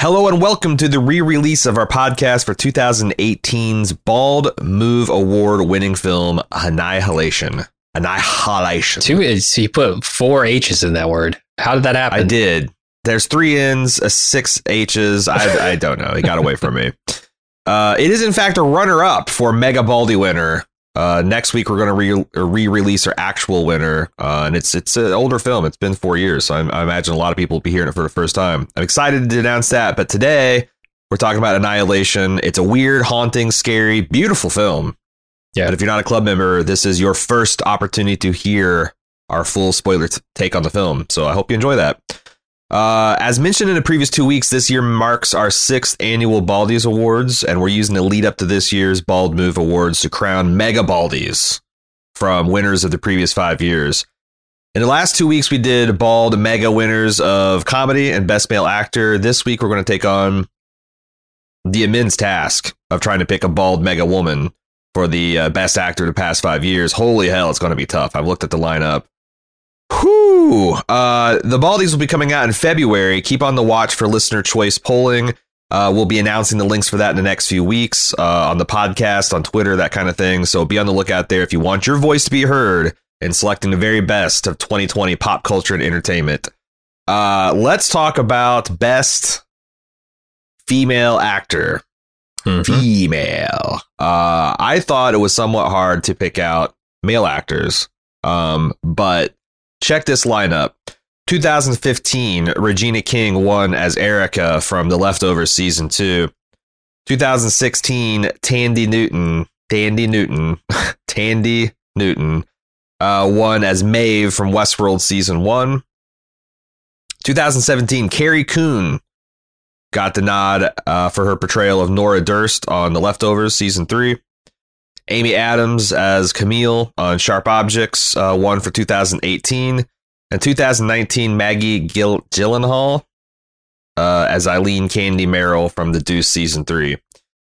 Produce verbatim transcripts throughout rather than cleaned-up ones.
Hello and welcome to the re-release of our podcast for twenty eighteen's Bald Move Award-winning film Annihilation. Annihilation. Two is you put four H's in that word. How did that happen? I did. There's three N's, a six H's. I, I don't know. It got away from me. Uh, it is in fact a runner-up for Mega Baldy winner. Uh, next week we're going to re- re-release our actual winner, uh, and it's it's an older film. It's been four years, so I, I imagine a lot of people will be hearing it for the first time. I'm excited to announce that, but today we're talking about Annihilation. It's a weird, haunting, scary, beautiful film. Yeah. But if you're not a club member, this is your first opportunity to hear our full spoiler t- take on the film. So I hope you enjoy that. Uh, as mentioned in the previous two weeks, this year marks our sixth annual Baldies Awards, and we're using the lead up to this year's Bald Move Awards to crown Mega Baldies from winners of the previous five years. In the last two weeks, we did Bald Mega winners of comedy and Best Male Actor. This week, we're going to take on the immense task of trying to pick a Bald Mega Woman for the uh, Best Actor the past five years. Holy hell, it's going to be tough. I've looked at the lineup. Whew. Uh, the Baldies will be coming out in February. Keep on the watch for listener choice polling. Uh, we'll be announcing the links for that in the next few weeks uh, on the podcast, on Twitter, that kind of thing. So be on the lookout there if you want your voice to be heard in selecting the very best of twenty twenty pop culture and entertainment. Uh, let's talk about Best Female Actor. Mm-hmm. Female. Uh, I thought it was somewhat hard to pick out male actors, um, but check this lineup. two thousand fifteen, Regina King won as Erica from The Leftovers season two. two thousand sixteen, Tandy Newton, Tandy Newton, Tandy Newton uh, won as Maeve from Westworld season one. two thousand seventeen, Carrie Coon got the nod uh, for her portrayal of Nora Durst on The Leftovers season three. Amy Adams as Camille on Sharp Objects uh, won for two thousand eighteen. And two thousand nineteen, Maggie Gil- Gyllenhaal uh, as Eileen Candy Merrill from The Deuce season three.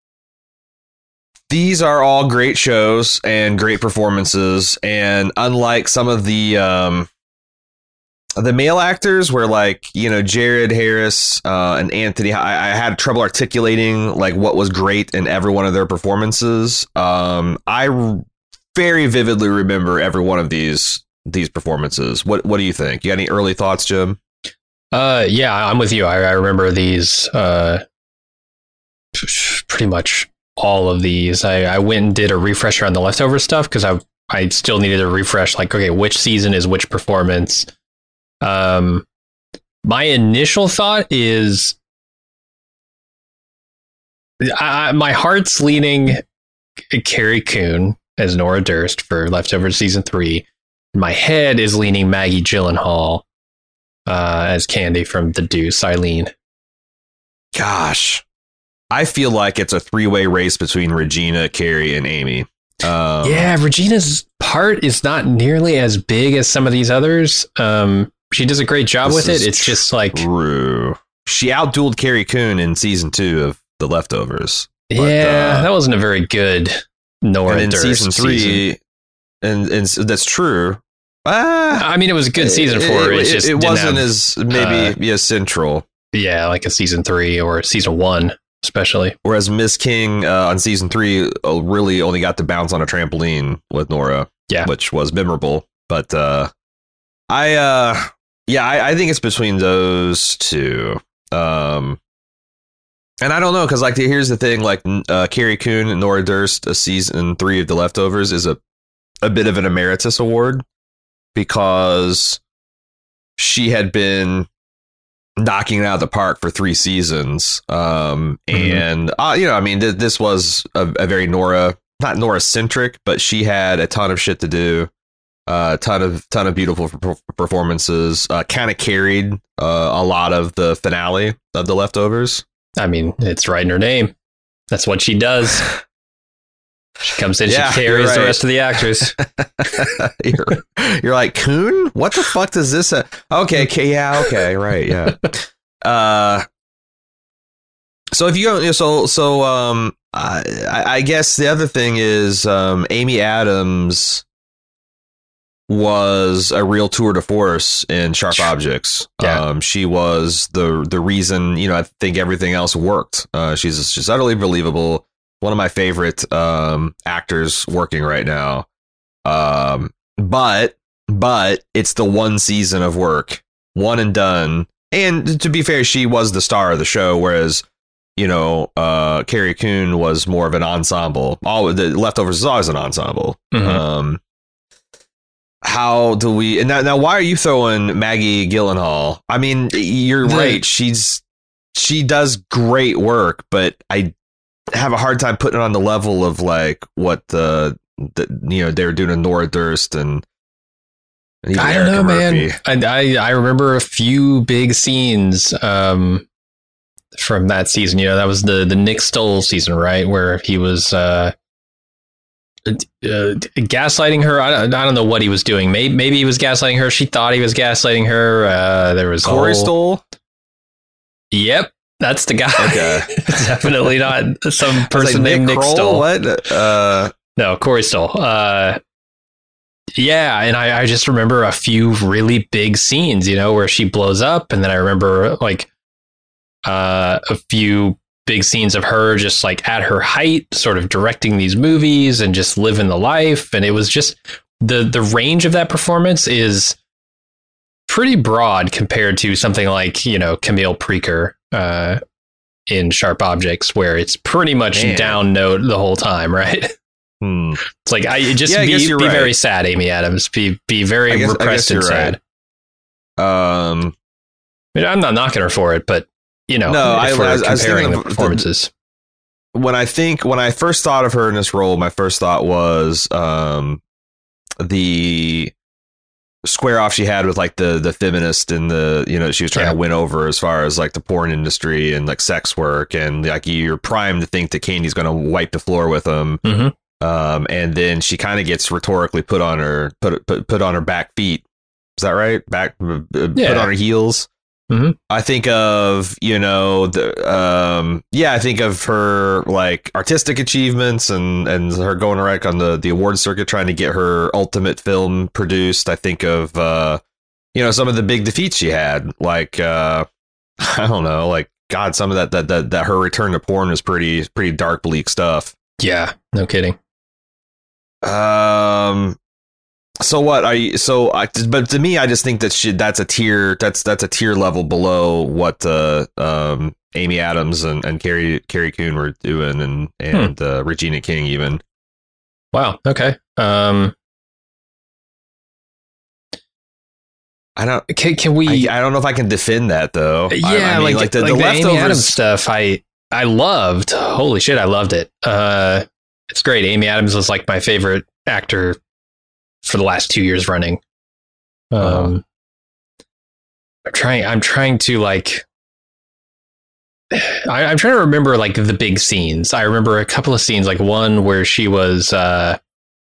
These are all great shows and great performances. And unlike some of the um, the male actors where, like, you know, Jared Harris uh, and Anthony, I, I had trouble articulating like what was great in every one of their performances. Um, I r- very vividly remember every one of these these performances. What what do you think? You got any early thoughts, Jim? Uh, yeah, I'm with you. I, I remember these. Uh, pretty much all of these. I, I went and did a refresher on the leftover stuff because I I still needed a refresh. Like, okay, which season is which performance? Um, my initial thought is, I, my heart's leaning Carrie Coon as Nora Durst for Leftovers season three. My head is leaning Maggie Gyllenhaal uh, as Candy from The Deuce, Eileen. Gosh, I feel like it's a three-way race between Regina, Carrie, and Amy. Um, yeah, Regina's part is not nearly as big as some of these others. Um, she does a great job with it. It's just like true. She outdueled Carrie Coon in season two of The Leftovers. But, yeah, uh, that wasn't a very good Nora and in Durst season three. Season. And, and that's true. Uh, I mean, it was a good season for her. It, it, just it wasn't have, as maybe uh, yeah, central. Yeah, like a season three or season one, especially. Whereas Miss King uh, on season three really only got to bounce on a trampoline with Nora, yeah, which was memorable. But uh, I, uh, yeah, I, I think it's between those two. Um, and I don't know, because like here's the thing, like uh, Carrie Coon and Nora Durst, a season three of The Leftovers is a a bit of an emeritus award because she had been knocking it out of the park for three seasons. Um, mm-hmm. And, uh, you know, I mean, th- this was a, a very Nora, not Nora centric, but she had a ton of shit to do. A uh, ton of ton of beautiful per- performances. Uh, kind of carried uh, a lot of the finale of The Leftovers. I mean, it's right in her name. That's what she does. She comes in, yeah, she carries right. the rest of the actors. you're, you're like, Coon? What the fuck does this? Uh, okay, okay, yeah, okay, right, yeah. Uh, so if you go, so so um, I, I guess the other thing is um, Amy Adams was a real tour de force in Sharp Objects. Yeah. Um, she was the the reason, you know, I think everything else worked. Uh, she's she's utterly believable. One of my favorite um, actors working right now. Um, but but it's the one season of work, one and done. And to be fair, she was the star of the show, whereas, you know, uh, Carrie Coon was more of an ensemble. All the Leftovers is always an ensemble. Mm-hmm. Um, how do we? And now, now, why are you throwing Maggie Gyllenhaal? I mean, you're The- right. She's she does great work, but I have a hard time putting it on the level of like what the, the you know, they were doing to Nora Durst and. and even I don't Erica know, Murphy. man. I, I I remember a few big scenes um, from that season. You know, that was the the Nick Stoll season, right, where he was uh, uh, gaslighting her. I don't, I don't know what he was doing. Maybe maybe he was gaslighting her. She thought he was gaslighting her. Uh, there was Corey a whole, Stoll. Yep, that's the guy. Okay. Definitely not some I was person like, named Nick Nick Kroll? Stoll. What? Uh, No, Corey Stoll. Uh, yeah, and I, I just remember a few really big scenes, you know, where she blows up, and then I remember like uh, a few big scenes of her just like at her height, sort of directing these movies and just living the life. And it was just the the range of that performance is pretty broad compared to something like, you know, Camille Preaker uh, in Sharp Objects, where it's pretty much Man. down note the whole time, right? hmm. It's like I just Yeah, I be, guess you're be right. very sad, Amy Adams. Be be very I guess- I repressed guess and you're sad. right. Um, I mean, I'm not knocking her for it, but you know, No, if I- we're I was- I was comparing thinking the of the- performances. when I think when I first thought of her in this role, my first thought was um, the square off she had with like the the feminist and the, you know, she was trying Yeah. to win over as far as like the porn industry and like sex work, and like you're primed to think that Candy's going to wipe the floor with him. Mhm. Um, and then she kind of gets rhetorically put on her put put put on her back feet. Is that right? Back uh, put Yeah. on her heels. Mhm. I think of, you know, the um yeah, I think of her like artistic achievements and and her going right on the the award circuit trying to get her ultimate film produced. I think of uh you know, some of the big defeats she had, like uh I don't know, like God, some of that that that, that her return to porn was pretty pretty dark, bleak stuff. Yeah, no kidding. Um. So what are you? So I, but to me, I just think that she, that's a tier. That's that's a tier level below what uh, um, Amy Adams and, and Carrie Carrie Coon were doing, and and uh, Regina King even. Wow. Okay. Um, I don't. can can we? I, I don't know if I can defend that though. I- yeah, I mean, like the, like the the Amy leftovers Adams stuff. I I loved. Holy shit, I loved it. Uh, it's great. Amy Adams was like my favorite actor for the last two years running. Um, Uh-huh. I'm trying. I'm trying to like. I, I'm trying to remember like the big scenes. I remember a couple of scenes, like one where she was. Uh,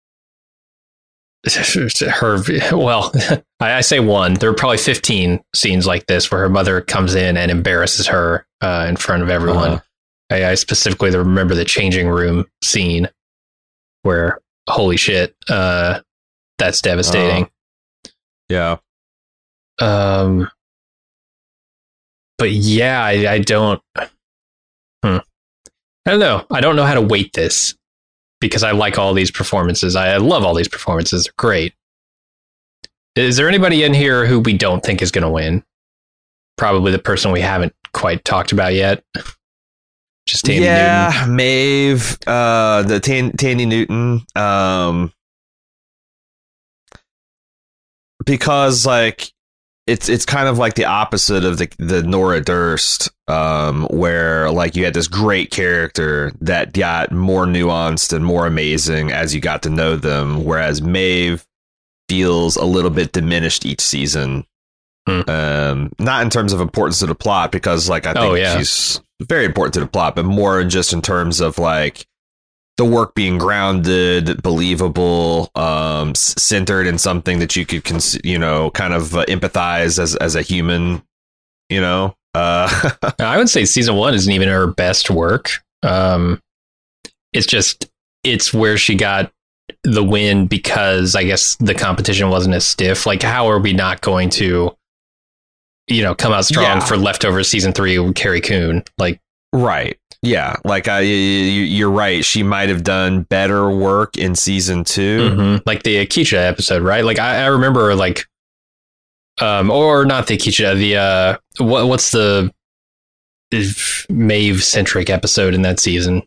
her well, I, I say one. There are probably fifteen scenes like this where her mother comes in and embarrasses her uh, in front of everyone. Uh-huh. I, I specifically remember the changing room scene where, holy shit, uh, that's devastating. yeah. Um, but yeah, I, I don't. Hmm. I don't know. I don't know how to weight this because I like all these performances. I, I love all these performances. They're great. Is there anybody in here who we don't think is going to win? Probably the person we haven't quite talked about yet. Just Tandy yeah, Newton. Maeve, uh, the Tan- Tandy Newton, um, because like it's it's kind of like the opposite of the the Nora Durst, um, where like you had this great character that got more nuanced and more amazing as you got to know them, whereas Maeve feels a little bit diminished each season. Hmm. Um, not in terms of importance to the plot, because like I think Oh, yeah. she's very important to the plot, but more just in terms of like the work being grounded, believable, um, s- centered in something that you could, cons- you know, kind of uh, empathize as as a human, you know. Uh, I would say season one isn't even her best work. Um, it's just it's where she got the win because I guess the competition wasn't as stiff. Like, how are we not going to, you know, come out strong yeah. for Leftovers season three with Carrie Coon? Like, right. Yeah. Like, I, you, you're right. She might have done better work in season two. Mm-hmm. Like the Akeisha episode, right? Like, I, I remember, like, um, or not the Akeisha, the, uh, what, what's the Maeve centric episode in that season?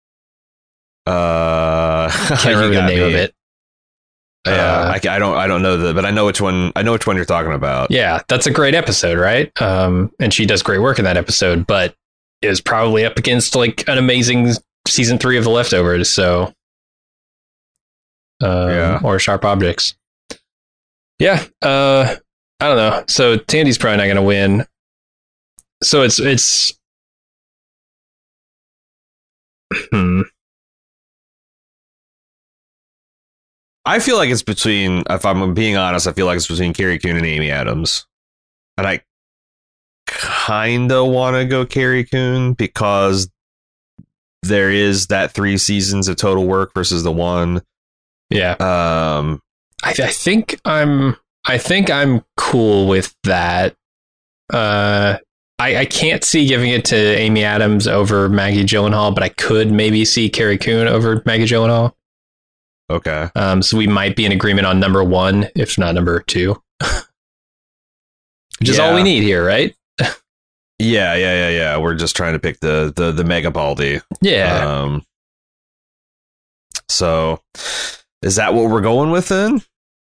Uh, I can't remember the name me. of it. Uh, uh, I, I don't, I don't know the, but I know which one. I know which one you're talking about. Yeah, that's a great episode, right? Um, and she does great work in that episode, but it was probably up against like an amazing season three of The Leftovers. So, um, yeah, or Sharp Objects. Yeah, uh, I don't know. So Tandy's probably not going to win. So it's it's. Hmm. I feel like it's between, if I'm being honest, I feel like it's between Carrie Coon and Amy Adams. And I kind of want to go Carrie Coon because there is that three seasons of total work versus the one. Yeah. Um, I, I think I'm, I think I'm cool with that. Uh, I, I can't see giving it to Amy Adams over Maggie Gyllenhaal, but I could maybe see Carrie Coon over Maggie Gyllenhaal. Okay. Um, so we might be in agreement on number one, if not number two. Which is yeah. all we need here, right? yeah, yeah, yeah, yeah. We're just trying to pick the the the Mega Baldy. Yeah. Um. So, is that what we're going with then?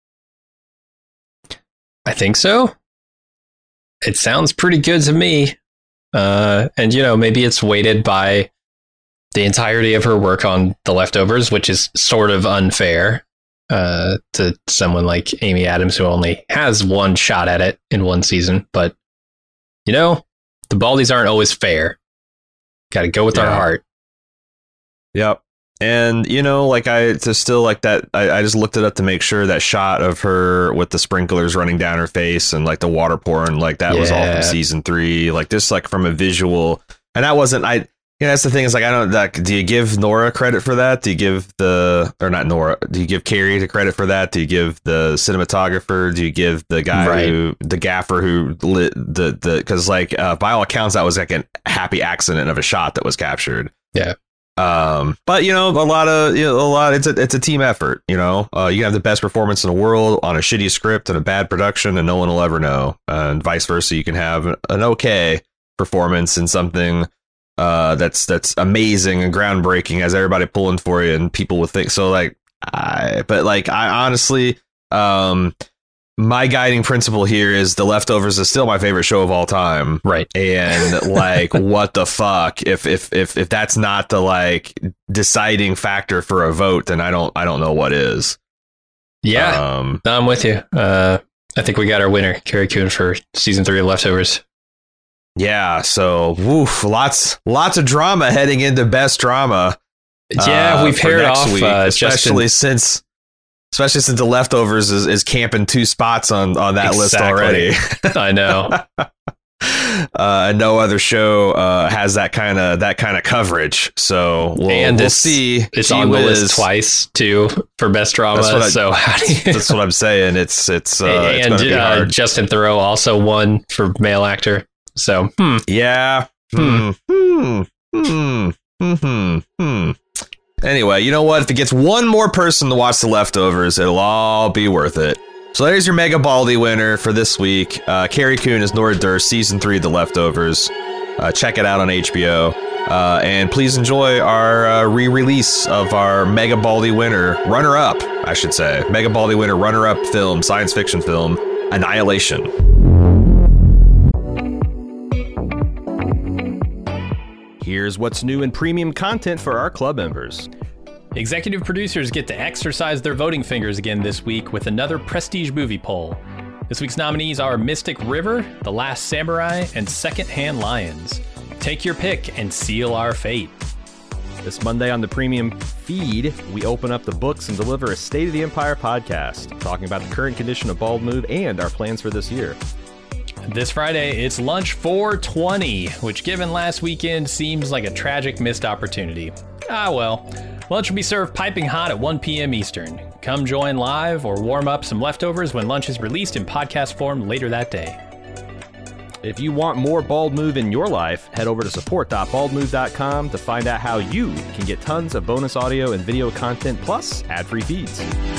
I think so. It sounds pretty good to me. Uh, and you know, maybe it's weighted by the entirety of her work on The Leftovers, which is sort of unfair uh, to someone like Amy Adams, who only has one shot at it in one season. But, you know, the Baldies aren't always fair. Got to go with yeah. our heart. Yep. And, you know, like I to still like that. I, I just looked it up to make sure that shot of her with the sprinklers running down her face and like the water pouring, like that yeah. was all from season three. Like just like from a visual. And that wasn't I. You know, that's the thing is like, I don't like, do you give Nora credit for that? Do you give the, or not Nora, do you give Carrie the credit for that? Do you give the cinematographer? Do you give the guy right. who, the gaffer who lit the, the, cause like, uh, by all accounts, that was like a happy accident of a shot that was captured. Yeah. Um, but you know, a lot of, you know, a lot, it's a, it's a team effort, you know, uh, you have the best performance in the world on a shitty script and a bad production and no one will ever know. Uh, and vice versa. You can have an okay performance in something uh that's that's amazing and groundbreaking, has everybody pulling for you and people will think so. Like I but like I honestly um my guiding principle here is The Leftovers is still my favorite show of all time, right? And like what the fuck if if if if that's not the like deciding factor for a vote, then I don't I don't know what is. Yeah. um no, I'm with you. uh I think we got our winner, Carrie Coon, for season three of Leftovers. Yeah, so woof, lots lots of drama heading into best drama. Yeah, uh, we paired off, week, uh, especially Justin. since especially since The Leftovers is, is camping two spots on, on that exactly. list already. I know. uh, no other show uh, has that kind of that kind of coverage. So we'll, and we'll it's, see. It's Gee on the whiz. list twice too for best drama. That's what I, so how do you... that's what I'm saying. It's it's uh, and it's gonna be uh, hard. Justin Theroux also won for male actor. So, hmm. yeah. Hmm. Hmm. Hmm. Hmm. Hmm. Anyway, you know what? If it gets one more person to watch The Leftovers, it'll all be worth it. So there's your Mega Baldy winner for this week. Uh, Carrie Coon is Nora Durst, season three of The Leftovers. Uh, check it out on H B O. Uh, and please enjoy our uh, re-release of our Mega Baldy winner, runner-up, I should say. Mega Baldy winner, runner-up film, science fiction film, Annihilation. Here's what's new in premium content for our club members. Executive producers get to exercise their voting fingers again this week with another prestige movie poll. This week's nominees are Mystic River, The Last Samurai, and Secondhand Lions. Take your pick and seal our fate. This Monday on the premium feed, we open up the books and deliver a State of the Empire podcast, talking about the current condition of Bald Move and our plans for this year. This Friday, it's Lunch four twenty, which given last weekend seems like a tragic missed opportunity. Ah, well. Lunch will be served piping hot at one p.m. Eastern. Come join live or warm up some leftovers when lunch is released in podcast form later that day. If you want more Bald Move in your life, head over to support dot bald move dot com to find out how you can get tons of bonus audio and video content plus ad-free feeds.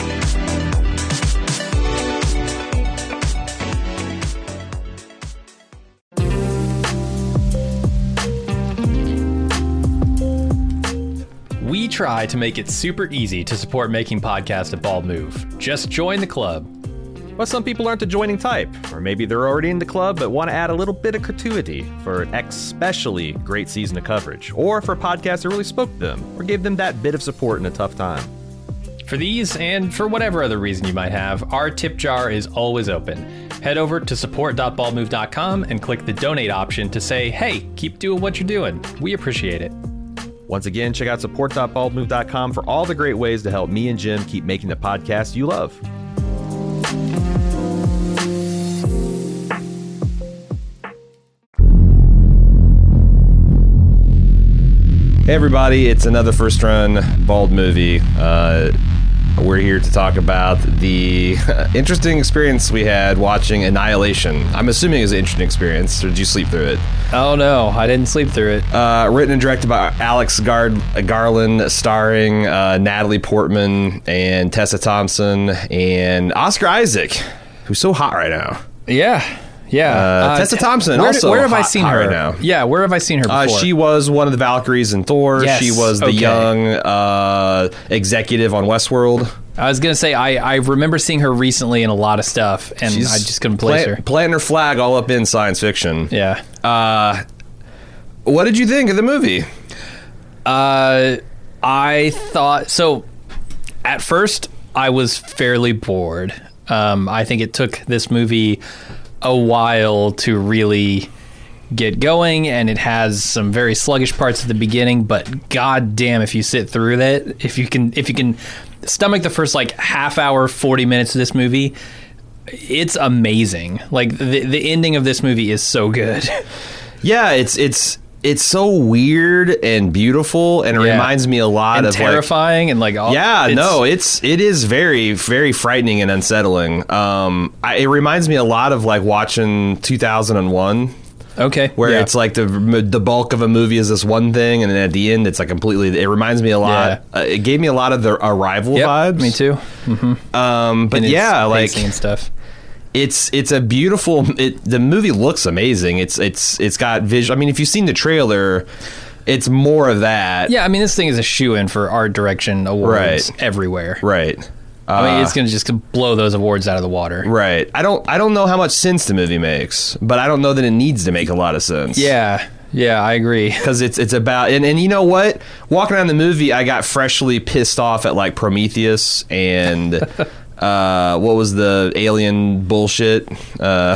We try to make it super easy to support making podcasts at Bald Move. Just join the club. But some people aren't the joining type, or maybe they're already in the club but want to add a little bit of gratuity for an especially great season of coverage, or for podcasts that really spoke to them, or gave them that bit of support in a tough time. For these, and for whatever other reason you might have, our tip jar is always open. Head over to support dot bald move dot com and click the donate option to say, hey, keep doing what you're doing. We appreciate it. Once again, check out support dot bald move dot com for all the great ways to help me and Jim keep making the podcast you love. Hey everybody, it's another First Run Bald movie. Uh, we're here to talk about the interesting experience we had watching Annihilation. I'm assuming it was an interesting experience, or did you sleep through it? Oh no, I didn't sleep through it. Uh, written and directed by Alex Gard- Garland, starring uh, Natalie Portman and Tessa Thompson and Oscar Isaac, who's so hot right now. Yeah. Yeah, uh, uh, Tessa Thompson. Where, also where have hot, I seen hot her right now? Yeah, where have I seen her before? Uh, she was one of the Valkyries in Thor. Yes, she was the okay. young uh, executive on Westworld. I was gonna say I, I remember seeing her recently in a lot of stuff, and She's I just couldn't place plant, her. Planting her flag all up in science fiction. Yeah. Uh, what did you think of the movie? Uh, I thought so. At first, I was fairly bored. Um, I think it took this movie a while to really get going, and it has some very sluggish parts at the beginning, but god damn if you sit through that, if you can if you can stomach the first like half hour, forty minutes of this movie, it's amazing. Like the the ending of this movie is so good. Yeah, it's it's it's so weird and beautiful, and it Yeah. reminds me a lot and of terrifying like, and like all, yeah, it's, no, it's it is very very frightening and unsettling. Um, I, it reminds me a lot of like watching two thousand one. okay Where yeah. it's like the the bulk of a movie is this one thing, and then at the end it's like completely. It reminds me a lot. Yeah. Uh, it gave me a lot of the Arrival Yep, vibes. me too. Mm-hmm. Um, but And its yeah, like pacing and stuff. it's it's a beautiful. It, the movie looks amazing. It's it's it's got visual. I mean, if you've seen the trailer, it's more of that. Yeah, I mean, this thing is a shoe-in for art direction awards Right. everywhere. Right. I mean, Uh, it's going to just blow those awards out of the water. Right. I don't I don't know how much sense the movie makes, but I don't know that it needs to make a lot of sense. Yeah, yeah, I agree. Because it's it's about and, and you know what? Walking around the movie, I got freshly pissed off at like Prometheus and uh, what was the alien bullshit? Uh,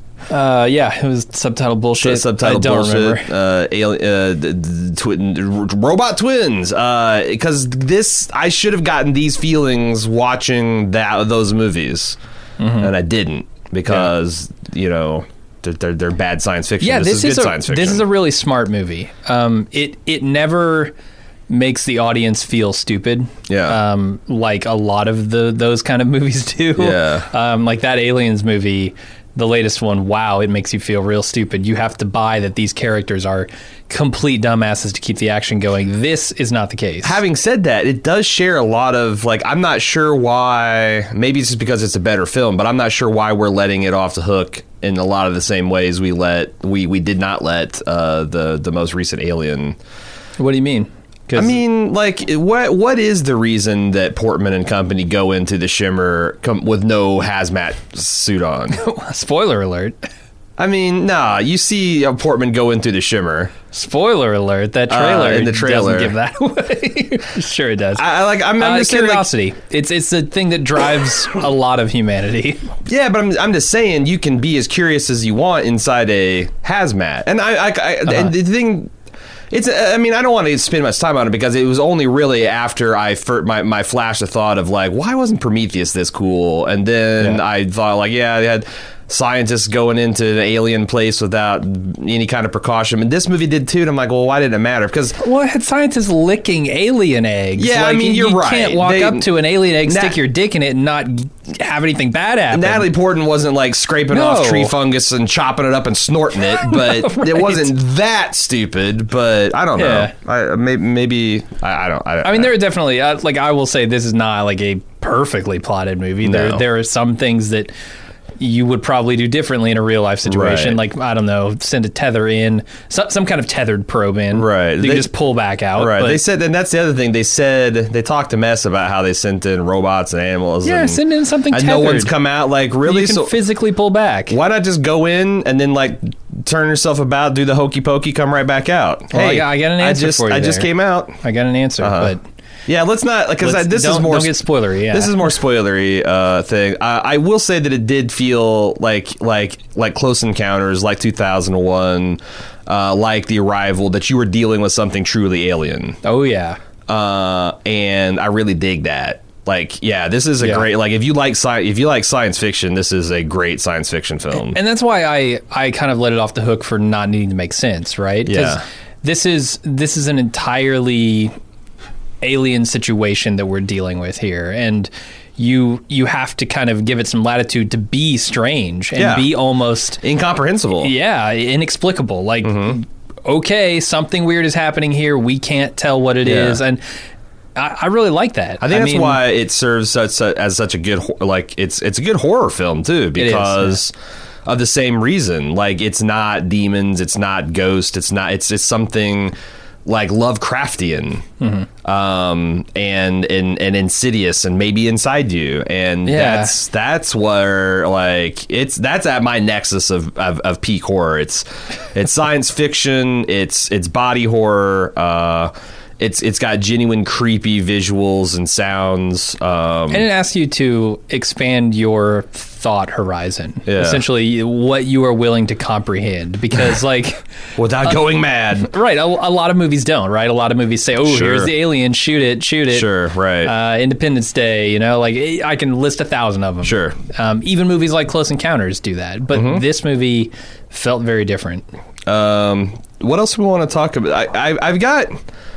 Uh, yeah, it was subtitle bullshit. subtitle I don't bullshit. remember. Uh, alien, uh, the, the twin, robot twins. Because this, I should have gotten these feelings watching that those movies, Mm-hmm. and I didn't because you know they're, they're they're bad science fiction. Yeah, this, this, is, is, good a, science fiction. this is a really smart movie. Um, it it never makes the audience feel stupid. Yeah. Um, like a lot of the those kind of movies do. Yeah. Um, like that Aliens movie. The latest one, wow, it makes you feel real stupid. You have to buy that these characters are complete dumbasses to keep the action going. This is not the case. Having said that, it does share a lot of like I'm not sure why. Maybe it's just because it's a better film, but I'm not sure why we're letting it off the hook in a lot of the same ways we let we we did not let uh, the the most recent Alien. What do you mean? I mean, like, what what is the reason that Portman and company go into the Shimmer com- with no hazmat suit on? spoiler alert. I mean, nah, you see uh, Portman go in through the Shimmer. Spoiler alert. That trailer, Uh, in the trailer. doesn't give that away. Sure it does. I, I like. I'm, I'm uh, just saying, like, curiosity. it's it's the thing that drives a lot of humanity. yeah, but I'm I'm just saying you can be as curious as you want inside a hazmat, and I, I, I Uh-huh. and the thing. It's. I mean, I don't want to spend much time on it because it was only really after I fir- my my flash of thought of like, why wasn't Prometheus this cool? And then Yeah. I thought like, yeah, they had. scientists going into an alien place without any kind of precaution. And this movie did too. And I'm like, well, why didn't it matter? Because well, it had scientists licking alien eggs. Yeah, like, I mean, you're you right. You can't walk they, up to an alien egg, Nat- stick your dick in it, and not have anything bad happen. Natalie Portman wasn't like scraping No. off tree fungus and chopping it up and snorting it, but right. it wasn't that stupid. But I don't Yeah. know. I maybe, maybe I, I don't. I, I mean, there are definitely uh, like I will say this is not like a perfectly plotted movie. There, No. there are some things that you would probably do differently in a real life situation. Right. Like, I don't know, send a tether in, some, some kind of tethered probe in. Right. You They- can just pull back out. Right. but- They said, and that's the other thing. They said they talked to Mess about how they sent in robots and animals. yeah, and, send in something and tethered. no one's come out. Like, really? You can So physically pull back. why not just go in and then like turn yourself about, do the hokey pokey, come right back out? Well, I hey, got- I got an answer I just, for you I just there. came out. I got an answer, Uh-huh. but Yeah, let's not because let's- this don't, is more. don't get spoilery. Yeah, This is more spoilery uh, thing. Uh, I will say that it did feel like like like Close Encounters, like two thousand one, uh, like The Arrival, that you were dealing with something truly alien. oh yeah. Uh, and I really dig that. Like, yeah, this is a Yeah. great. Like, if you like sci- if you like science fiction, this is a great science fiction film. And that's why I, I kind of let it off the hook for not needing to make sense, right? 'Cause Yeah. this is this is an entirely alien situation that we're dealing with here, and you you have to kind of give it some latitude to be strange and Yeah. be almost Incomprehensible. yeah inexplicable. Like, Mm-hmm. okay, something weird is happening here. We can't tell what it is, Yeah. and I, I really like that. I think that's mean, why it serves such a, as such a good ho- like it's it's a good horror film too because of the same reason. Like, it's not demons, it's not ghosts, it's not it's it's something like Lovecraftian, Mm-hmm. um, and and and insidious, and maybe inside you, and Yeah. that's that's where like it's that's at my nexus of, of of peak horror. It's it's science fiction, it's it's body horror. Uh, It's it's got genuine creepy visuals and sounds. Um, And it asks you to expand your thought horizon, Yeah. essentially what you are willing to comprehend. Because, like, without going mad. right, a, a lot of movies don't, right? A lot of movies say, oh, Sure. here's the alien, shoot it, shoot it. Sure, right. Uh, Independence Day, you know, like, I can list a thousand of them. Sure. Um, even movies like Close Encounters do that. But Mm-hmm. this movie felt very different. Um, what else do we want to talk about? I, I, I've got.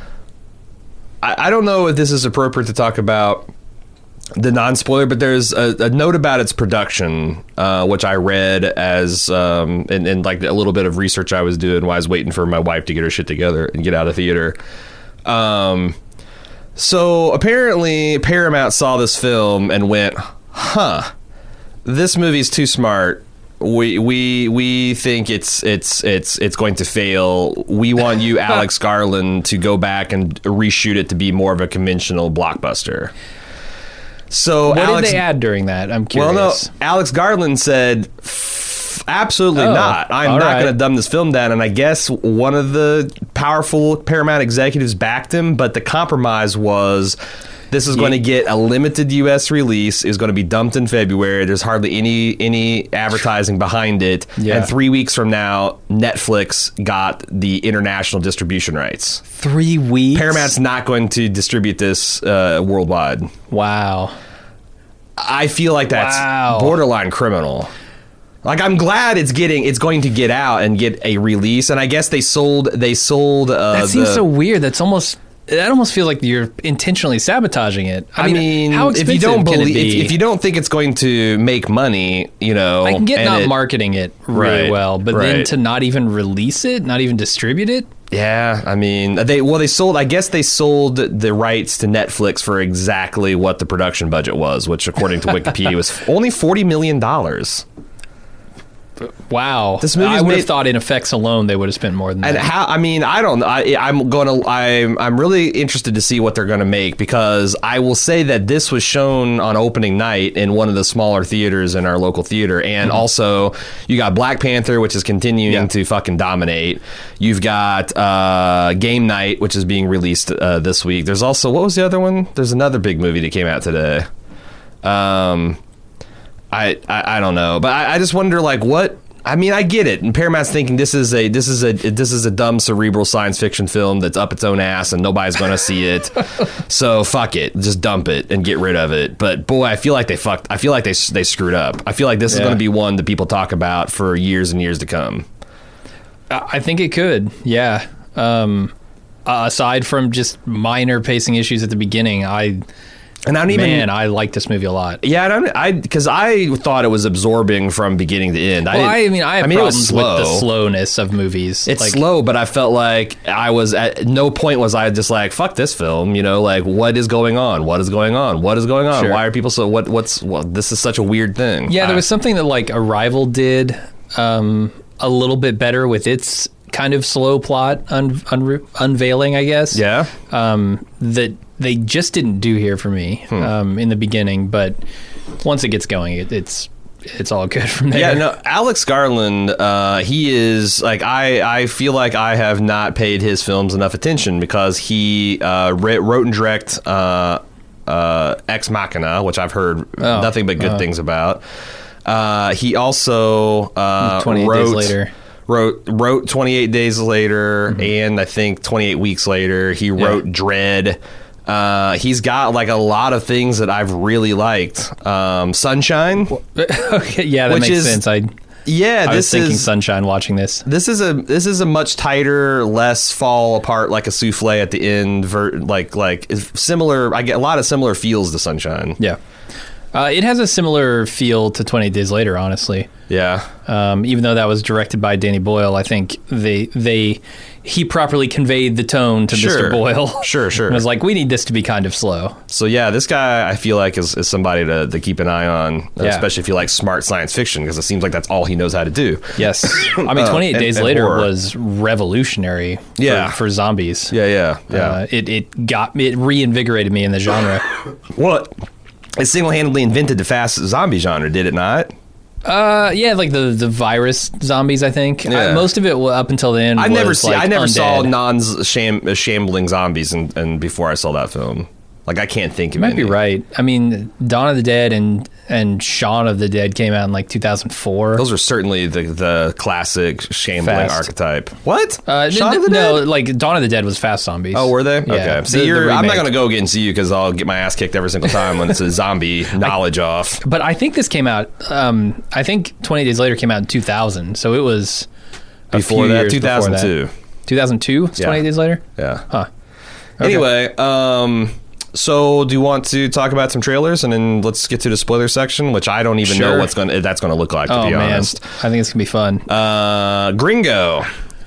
I, I don't know if this is appropriate to talk about the non-spoiler, but there's a, a note about its production, uh, which I read as um, and, and like a little bit of research I was doing while I was waiting for my wife to get her shit together and get out of theater. Um, so apparently Paramount saw this film and went, "Huh, this movie's too smart. We we we think it's it's it's it's going to fail. We want you, Alex Garland, to go back and reshoot it to be more of a conventional blockbuster." So What Alex, did they add during that? I'm well, curious. no, Alex Garland said, "F- "Absolutely Oh, not. I'm all not right. going to dumb this film down." And I guess one of the powerful Paramount executives backed him, but the compromise was, this is going to get a limited U S release. It's going to be dumped in February. There's hardly any any advertising behind it. Yeah. And three weeks from now, Netflix got the international distribution rights. Three weeks? Paramount's not going to distribute this uh, worldwide. Wow. I feel like that's Wow. borderline criminal. Like, I'm glad it's getting it's going to get out and get a release. And I guess they sold they sold. Uh, That seems the- so weird. That's almost that almost feels like you're intentionally sabotaging it. I, I mean, how if expensive you don't can believe, it be? if, if you don't think it's going to make money, you know, I can get and not it- marketing it really Right, well, but then right. to not even release it, not even distribute it. Yeah, I mean, they well, they sold. I guess they sold the rights to Netflix for exactly what the production budget was, which, according to Wikipedia, was only forty million dollars. Wow, This movie's I would made- have thought in effects alone they would have spent more than And that. how? I mean, I don't. I, I'm gonna. I'm. I'm really interested to see what they're gonna make, because I will say that this was shown on opening night in one of the smaller theaters in our local theater, and Mm-hmm. also you got Black Panther, which is continuing Yeah. to fucking dominate. You've got uh, Game Night, which is being released uh, this week. There's also, what was the other one? There's another big movie that came out today. Um, I I, I don't know, but I, I just wonder, like, what. I mean, I get it. And Paramount's thinking this is a this is a this is a dumb cerebral science fiction film that's up its own ass and nobody's going to see it. So fuck it, just dump it and get rid of it. But boy, I feel like they fucked. I feel like they they screwed up. I feel like this yeah. is going to be one that people talk about for years and years to come. I think it could. Yeah. Um, uh, aside from just minor pacing issues at the beginning, I. And I don't even, man, I like this movie a lot. Yeah, and I because I, I thought it was absorbing from beginning to end. I, well, I mean, I have I mean, problems with the slowness of movies. It's like, slow, but I felt like I was at no point was I just like fuck this film. You know, like what is going on? What is going on? What is going on? Sure. Why are people so? What? What's? Well, this is such a weird thing. Yeah, there I, was something that like Arrival did um, a little bit better with its kind of slow plot un- un- unveiling, I guess. Yeah. Um, that. They just didn't do here for me hmm. um, in the beginning, but once it gets going, it, it's it's all good from there. Yeah, no, Alex Garland, uh, he is like I. I feel like I have not paid his films enough attention because he uh, wrote and directed uh, uh, Ex Machina, which I've heard oh, nothing but good uh, things about. Uh, he also uh, twenty-eight wrote. Days Later. Wrote wrote twenty-eight Days Later, mm-hmm. and I think twenty-eight Weeks Later. He wrote yeah. Dread. Uh, he's got like a lot of things that I've really liked. Um, Sunshine. Okay, yeah, that makes is, sense. I yeah, I this was thinking is, Sunshine watching this. This is a this is a much tighter, less fall apart like a souffle at the end. Ver, like like similar. I get a lot of similar feels to Sunshine. Yeah. Uh, it has a similar feel to twenty-eight Days Later, honestly. Yeah. Um, even though that was directed by Danny Boyle, I think they they he properly conveyed the tone to sure. Mister Boyle. Sure, sure. And was like, we need this to be kind of slow. So yeah, this guy I feel like is, is somebody to, to keep an eye on, yeah. especially if you like smart science fiction, because it seems like that's all he knows how to do. Yes. I mean, twenty-eight uh, Days and, Later and was revolutionary for, yeah. for zombies. Yeah, yeah, yeah. Uh, it, it got me, it reinvigorated me in the genre. Well, it single-handedly invented the fast zombie genre, did it not? Uh, yeah, like the, the virus zombies, I think. Yeah. I, most of it up until then I was never see, like I never undead. saw non-shambling zombies and, and before I saw that film. Like, I can't think of You might any. be right. I mean, Dawn of the Dead and and Shaun of the Dead came out in like two thousand four. Those are certainly the, the classic shambling Fast. archetype. What? Uh, Shaun n- of the no, Dead? like Dawn of the Dead was fast zombies. Oh, were they? Yeah. Okay. See, The- you're, the I'm not remake. going to go get and see you because I'll get my ass kicked every single time when it's a zombie knowledge off. But I think this came out, um, I think twenty Days Later came out in two thousand. So it was a Before few that, years two thousand two. Before that. two thousand two? Yeah. twenty Days Later? Yeah. Huh. Okay. Anyway, um, so do you want to talk about some trailers and then let's get to the spoiler section, which I don't even Sure. know what's going to that's going to look like, to Oh, be man. honest. I think it's going to be fun. Uh, Gringo.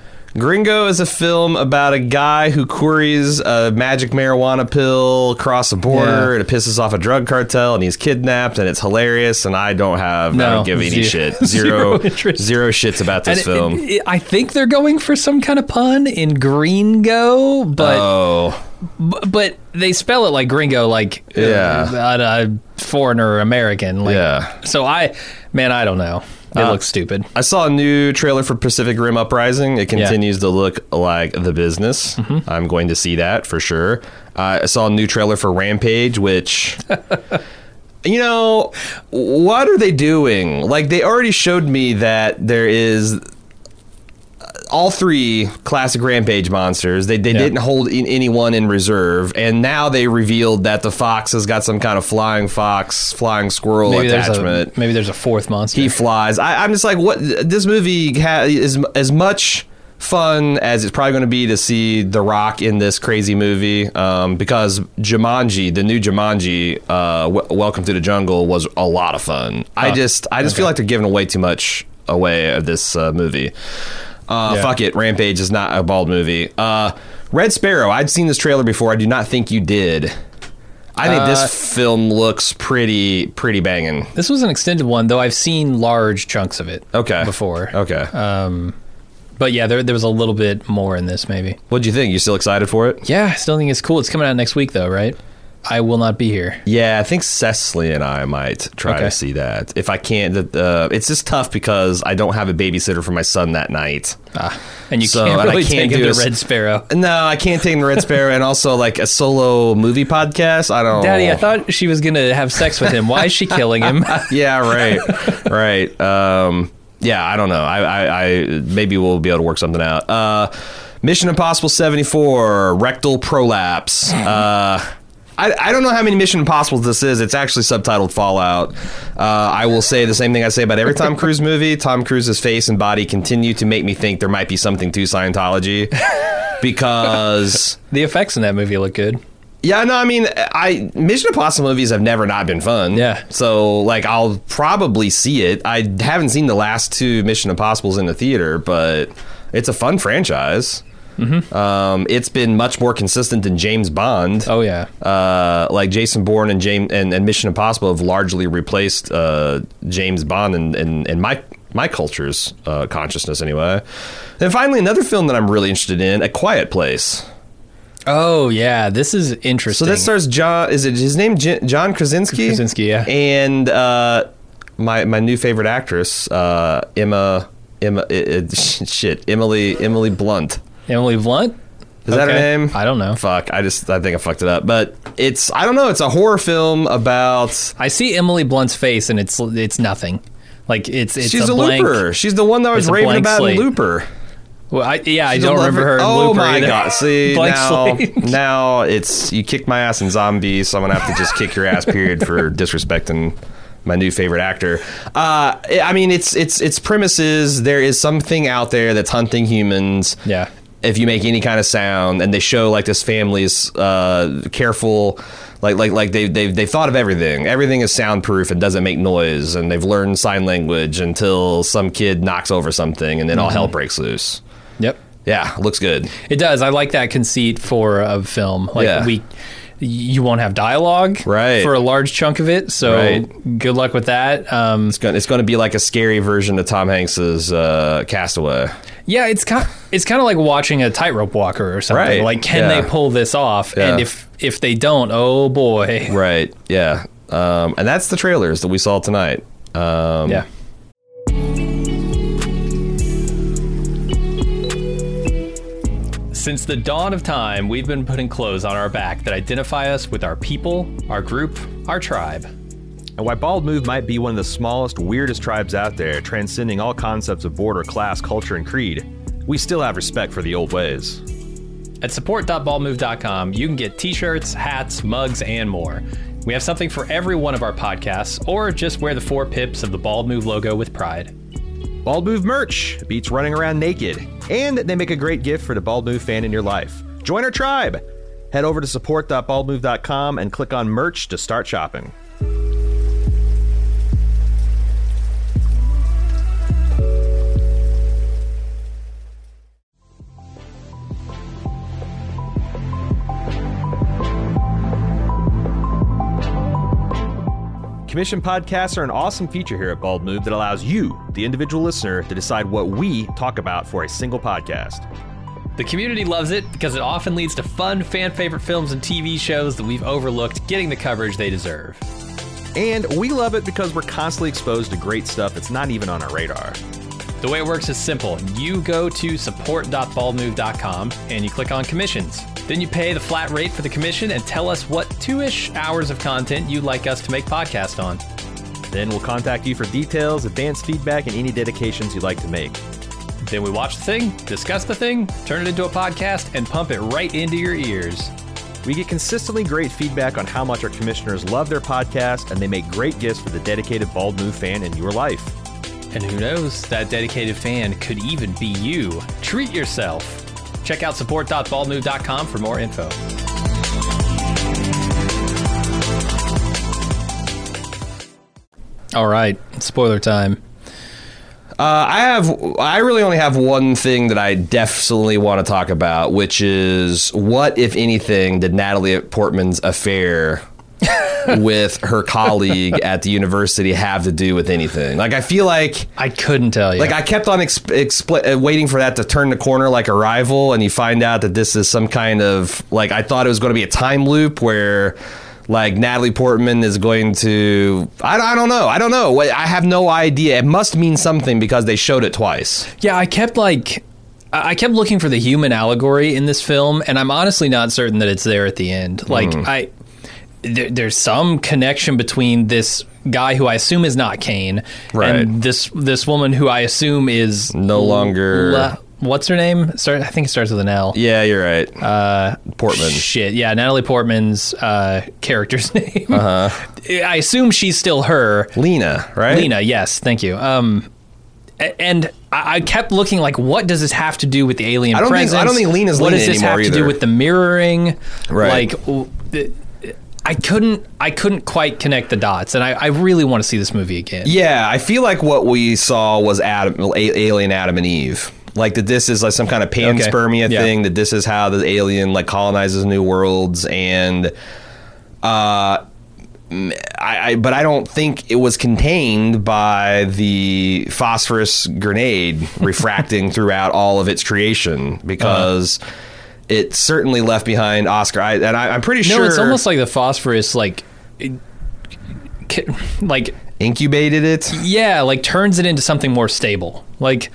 Gringo is a film about a guy who queries a magic marijuana pill across the border Yeah. and it pisses off a drug cartel and he's kidnapped and it's hilarious and I don't have No, I don't give any zero- shit. zero Zero interest. zero shits about this And it- film. it- it- I think they're going for some kind of pun in Gringo, but oh. b- but they spell it like Gringo, like Yeah. uh, a foreigner American. Like, Yeah. So I, man, I don't know. It Uh, looks stupid. I saw a new trailer for Pacific Rim Uprising. It continues to look like The Business. Mm-hmm. I'm going to see that for sure. Uh, I saw a new trailer for Rampage, which, you know, what are they doing? Like, they already showed me that there is all three classic Rampage monsters. They they Yeah. didn't hold in, anyone in reserve, and now they revealed that the fox has got some kind of flying fox, flying squirrel Maybe there's, attachment. a, maybe there's a fourth monster. He flies. I, I'm just like, what? This movie ha- is as much fun as it's probably going to be to see The Rock in this crazy movie, um, because Jumanji, the new Jumanji, uh, w- Welcome to the Jungle, was a lot of fun. I Huh. just, I just Okay. feel like they're giving away too much away of this uh, movie. Uh, Yeah. Fuck it, Rampage is not a bald movie. Uh, Red Sparrow, I'd seen this trailer before. I do not think you did. I think Uh, this film looks pretty, pretty banging. This was an extended one, though I've seen large chunks of it Okay. before. Okay. Um, but yeah, there there was a little bit more in this, maybe. What'd you think? You still excited for it? Yeah, I still think it's cool. It's coming out next week, though, right? I will not be here. Yeah, I think Cecily and I might try Okay. to see that. If I can't, uh, it's just tough because I don't have a babysitter for my son that night. Ah, and you So, can't and I really can't take him do to this- Red Sparrow. No, I can't take him to Red Sparrow, and also like a solo movie podcast. I don't. Daddy, I thought she was going to have sex with him. Why is she killing him? Yeah, right, right. Um, yeah, I don't know. I, I, I maybe we'll be able to work something out. Uh, Mission Impossible seventy-four, rectal prolapse. Uh, I, I don't know how many Mission Impossibles this is. It's actually subtitled Fallout. Uh, I will say the same thing I say about every Tom Cruise movie. Tom Cruise's face and body continue to make me think there might be something to Scientology because the effects in that movie look good. Yeah, no, I mean, I Mission Impossible movies have never not been fun. Yeah. So, like, I'll probably see it. I haven't seen the last two Mission Impossibles in the theater, but it's a fun franchise. Mm-hmm. Um, it's been much more consistent than James Bond. Oh yeah, uh, like Jason Bourne and James and, and Mission Impossible have largely replaced uh, James Bond in, in, in my my culture's uh, consciousness anyway. And finally, another film that I'm really interested in, A Quiet Place. Oh yeah, this is interesting. So that stars John. Is it his name? J- John Krasinski. Krasinski, yeah. And uh, my my new favorite actress, uh, Emma Emma it, it, shit Emily Emily Blunt. Emily Blunt? Is okay. that her name? I don't know. Fuck, I just, I think I fucked it up. But it's, I don't know, it's a horror film about... I see Emily Blunt's face and it's it's nothing. Like, it's it's She's a, a blank, Looper. She's the one that I was raving about slate. in Looper. Well, I, yeah, She's I don't remember her in oh Looper my either. God. See, Blank now, slate. now it's, you kicked my ass in Zombies, so I'm going to have to just kick your ass, period, for disrespecting my new favorite actor. Uh, I mean, it's, it's, it's premises. There is something out there that's hunting humans. Yeah. If you make any kind of sound, and they show like this family's uh, careful, like like like they they they thought of everything. Everything is soundproof and doesn't make noise, and they've learned sign language until some kid knocks over something, and then mm-hmm. all hell breaks loose. Yep. Yeah, looks good. It does. I like that conceit for a film. Like yeah. we. You won't have dialogue right. for a large chunk of it, so right. good luck with that. Um, it's going it's going to be like a scary version of Tom Hanks's uh, Castaway. Yeah, it's kind it's kind of like watching a tightrope walker or something. Right. Like, can yeah. they pull this off? Yeah. And if if they don't, oh boy. Right. Yeah. Um, and that's the trailers that we saw tonight. Um, yeah. Since the dawn of time, we've been putting clothes on our back that identify us with our people, our group, our tribe. And while Bald Move might be one of the smallest, weirdest tribes out there, transcending all concepts of border, class, culture, and creed, we still have respect for the old ways. At support dot bald move dot com, you can get t-shirts, hats, mugs, and more. We have something for every one of our podcasts, or just wear the four pips of the Bald Move logo with pride. Bald Move merch beats running around naked, and they make a great gift for the Bald Move fan in your life. Join our tribe. Head over to support dot bald move dot com and click on merch to start shopping. Commission podcasts are an awesome feature here at Bald Move that allows you, the individual listener, to decide what we talk about for a single podcast. The community loves it because it often leads to fun, fan-favorite films and T V shows that we've overlooked getting the coverage they deserve. And we love it because we're constantly exposed to great stuff that's not even on our radar. The way it works is simple. You go to support dot bald move dot com and you click on commissions. Then you pay the flat rate for the commission and tell us what two-ish hours of content you'd like us to make podcast on. Then we'll contact you for details, advanced feedback, and any dedications you'd like to make. Then we watch the thing, discuss the thing, turn it into a podcast, and pump it right into your ears. We get consistently great feedback on how much our commissioners love their podcast, and they make great gifts for the dedicated Bald Move fan in your life. And who knows, that dedicated fan could even be you. Treat yourself. Check out support dot bald move dot com for more info. All right, spoiler time. Uh, I have. I really only have one thing that I definitely want to talk about, which is what, if anything, did Natalie Portman's affair with her colleague at the university have to do with anything? Like, I feel like I couldn't tell you. Like, I kept on exp- expl- waiting for that to turn the corner like Arrival, and you find out that this is some kind of, like, I thought it was going to be a time loop where, like, Natalie Portman is going to, I, I don't know. I don't know. I have no idea. It must mean something because they showed it twice. Yeah, I kept, like, I kept looking for the human allegory in this film, and I'm honestly not certain that it's there at the end. Like, mm. I... There's some connection between this guy who I assume is not Kane, Right. and this this woman who I assume is No longer- La- what's her name? Start, I think it starts with an L. Yeah, you're right. Uh, Portman. Shit, yeah, Natalie Portman's uh, character's name. Uh-huh. I assume she's still her. Lena, right? Lena, yes, thank you. Um, a- and I I kept looking like, what does this have to do with the alien I don't think- presence? I don't think Lena's What Lena does this have anymore to do either. with the mirroring? Right. Like, w- the- I couldn't, I couldn't quite connect the dots, and I, I really want to see this movie again. Yeah, I feel like what we saw was Adam, a- Alien Adam and Eve. Like that this is like some kind of panspermia Okay. Yeah. thing, that this is how the alien like colonizes new worlds, and uh I, I but I don't think it was contained by the phosphorus grenade refracting throughout all of its creation, because uh-huh. it certainly left behind Oscar I, and I, I'm pretty No, sure it's almost like the phosphorus, like, it- like incubated it. yeah, like turns it into something more stable. Like,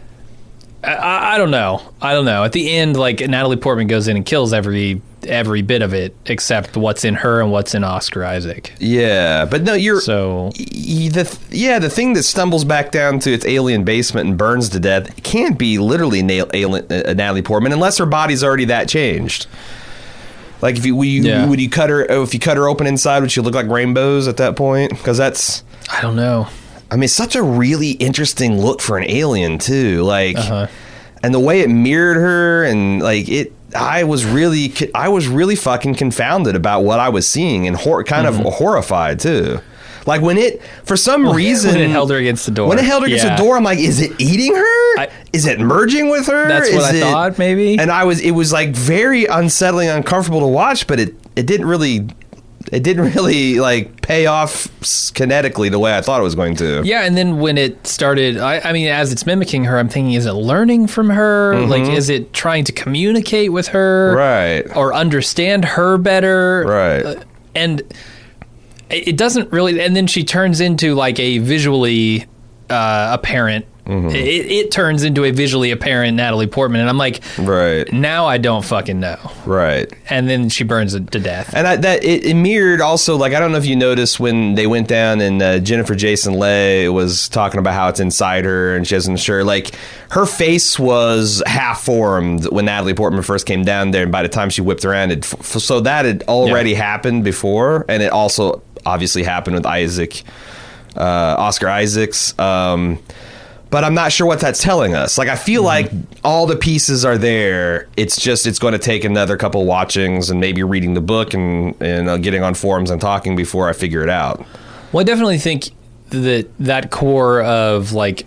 I, I don't know. I don't know. At the end, like Natalie Portman goes in and kills every every bit of it except what's in her and what's in Oscar Isaac. Yeah, but no, you're So y- the yeah the thing that stumbles back down to its alien basement and burns to death can't be literally na- alien, uh, Natalie Portman unless her body's already that changed. Like if you, would you Yeah. would you cut her if you cut her open inside, would she look like rainbows at that point? Because that's I don't know. I mean, it's such a really interesting look for an alien too. Like, Uh-huh. and the way it mirrored her, and like it, I was really, I was really fucking confounded about what I was seeing, and hor- kind Mm-hmm. of horrified too. Like when it, for some reason, when it held her against the door. When it held her against Yeah. the door, I'm like, is it eating her? I- is it merging with her? That's what Is I it- thought, maybe. And I was, it was like very unsettling, uncomfortable to watch, but it, it didn't really. It didn't really like pay off kinetically the way I thought it was going to. Yeah, and then when it started, I, I mean, as it's mimicking her, I'm thinking, is it learning from her? Mm-hmm. Like, is it trying to communicate with her? Right. Or understand her better? Right. Uh, and it it doesn't really, and then she turns into like a visually uh, apparent, Mm-hmm. it, it turns into a visually apparent Natalie Portman, and I'm like, Right. now I don't fucking know. Right. And then she burns it to death. And I, that it, it mirrored also, like, I don't know if you noticed when they went down and uh, Jennifer Jason Leigh was talking about how it's inside her and she isn't sure. Like, her face was half formed when Natalie Portman first came down there, and by the time she whipped around, it f- so that had already Yeah. happened before, and it also obviously happened with Isaac, uh, Oscar Isaacs. Um, But I'm not sure what that's telling us. Like, I feel like all the pieces are there. It's just, it's going to take another couple watchings and maybe reading the book and, and uh, getting on forums and talking before I figure it out. Well, I definitely think that that core of like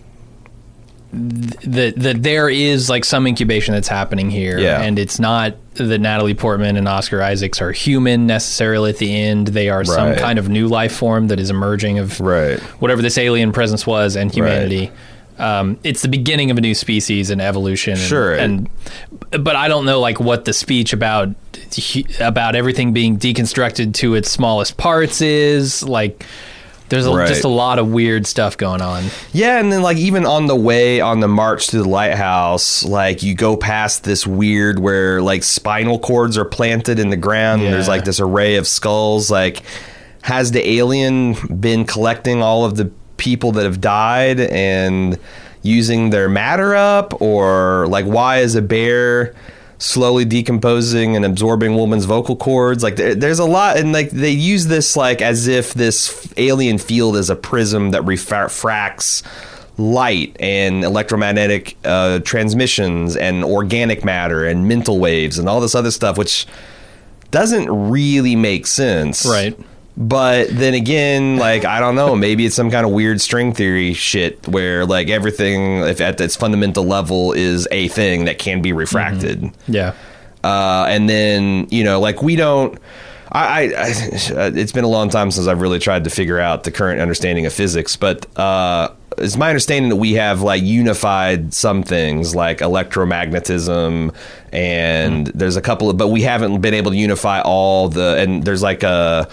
th- that that there is like some incubation that's happening here, Yeah. and it's not that Natalie Portman and Oscar Isaacs are human necessarily at the end. They are some Right. kind of new life form that is emerging of Right. whatever this alien presence was and humanity. Um, it's the beginning of a new species and evolution. And, Sure. and but I don't know like what the speech about about everything being deconstructed to its smallest parts is like. There's a, Right. just a lot of weird stuff going on. Yeah, and then like even on the way on the march to the lighthouse, like you go past this weird where like spinal cords are planted in the ground, and there's Yeah. like this array of skulls. Like, has the alien been collecting all of the people that have died and using their matter up, or like why is a bear slowly decomposing and absorbing woman's vocal cords? Like there, there's a lot, and like they use this like as if this alien field is a prism that refracts light and electromagnetic uh, transmissions and organic matter and mental waves and all this other stuff, which doesn't really make sense. Right. But then again, like, I don't know, maybe it's some kind of weird string theory shit where like everything, if at its fundamental level, is a thing that can be refracted. Mm-hmm. Yeah. Uh, and then, you know, like we don't, I, I, I, it's been a long time since I've really tried to figure out the current understanding of physics, but uh, it's my understanding that we have like unified some things like electromagnetism, and mm. there's a couple of, but we haven't been able to unify all the, and there's like a,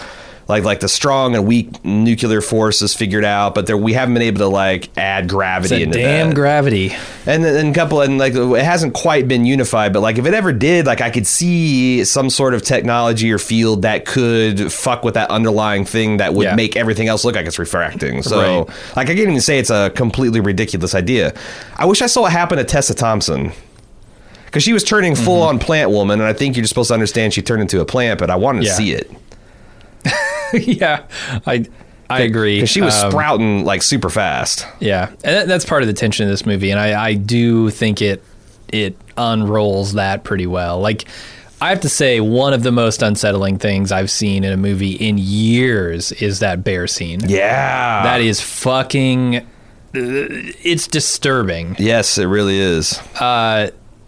like like the strong and weak nuclear force is figured out, but there we haven't been able to like add gravity It's a into damn that. gravity. And then and a couple and like it hasn't quite been unified, but like if it ever did, like I could see some sort of technology or field that could fuck with that underlying thing that would Yeah. make everything else look like it's refracting. So Right. like I can't even say it's a completely ridiculous idea. I wish I saw what happened to Tessa Thompson. Because she was turning full Mm-hmm. on plant woman, and I think you're just supposed to understand she turned into a plant, but I wanted Yeah. to see it. yeah, I I agree. Because she was Um, sprouting like super fast. Yeah, and that, that's part of the tension of this movie, and I, I do think it it unrolls that pretty well. Like, I have to say, one of the most unsettling things I've seen in a movie in years is that bear scene. Yeah. That is fucking. Uh, it's disturbing. Yes, it really is. Uh,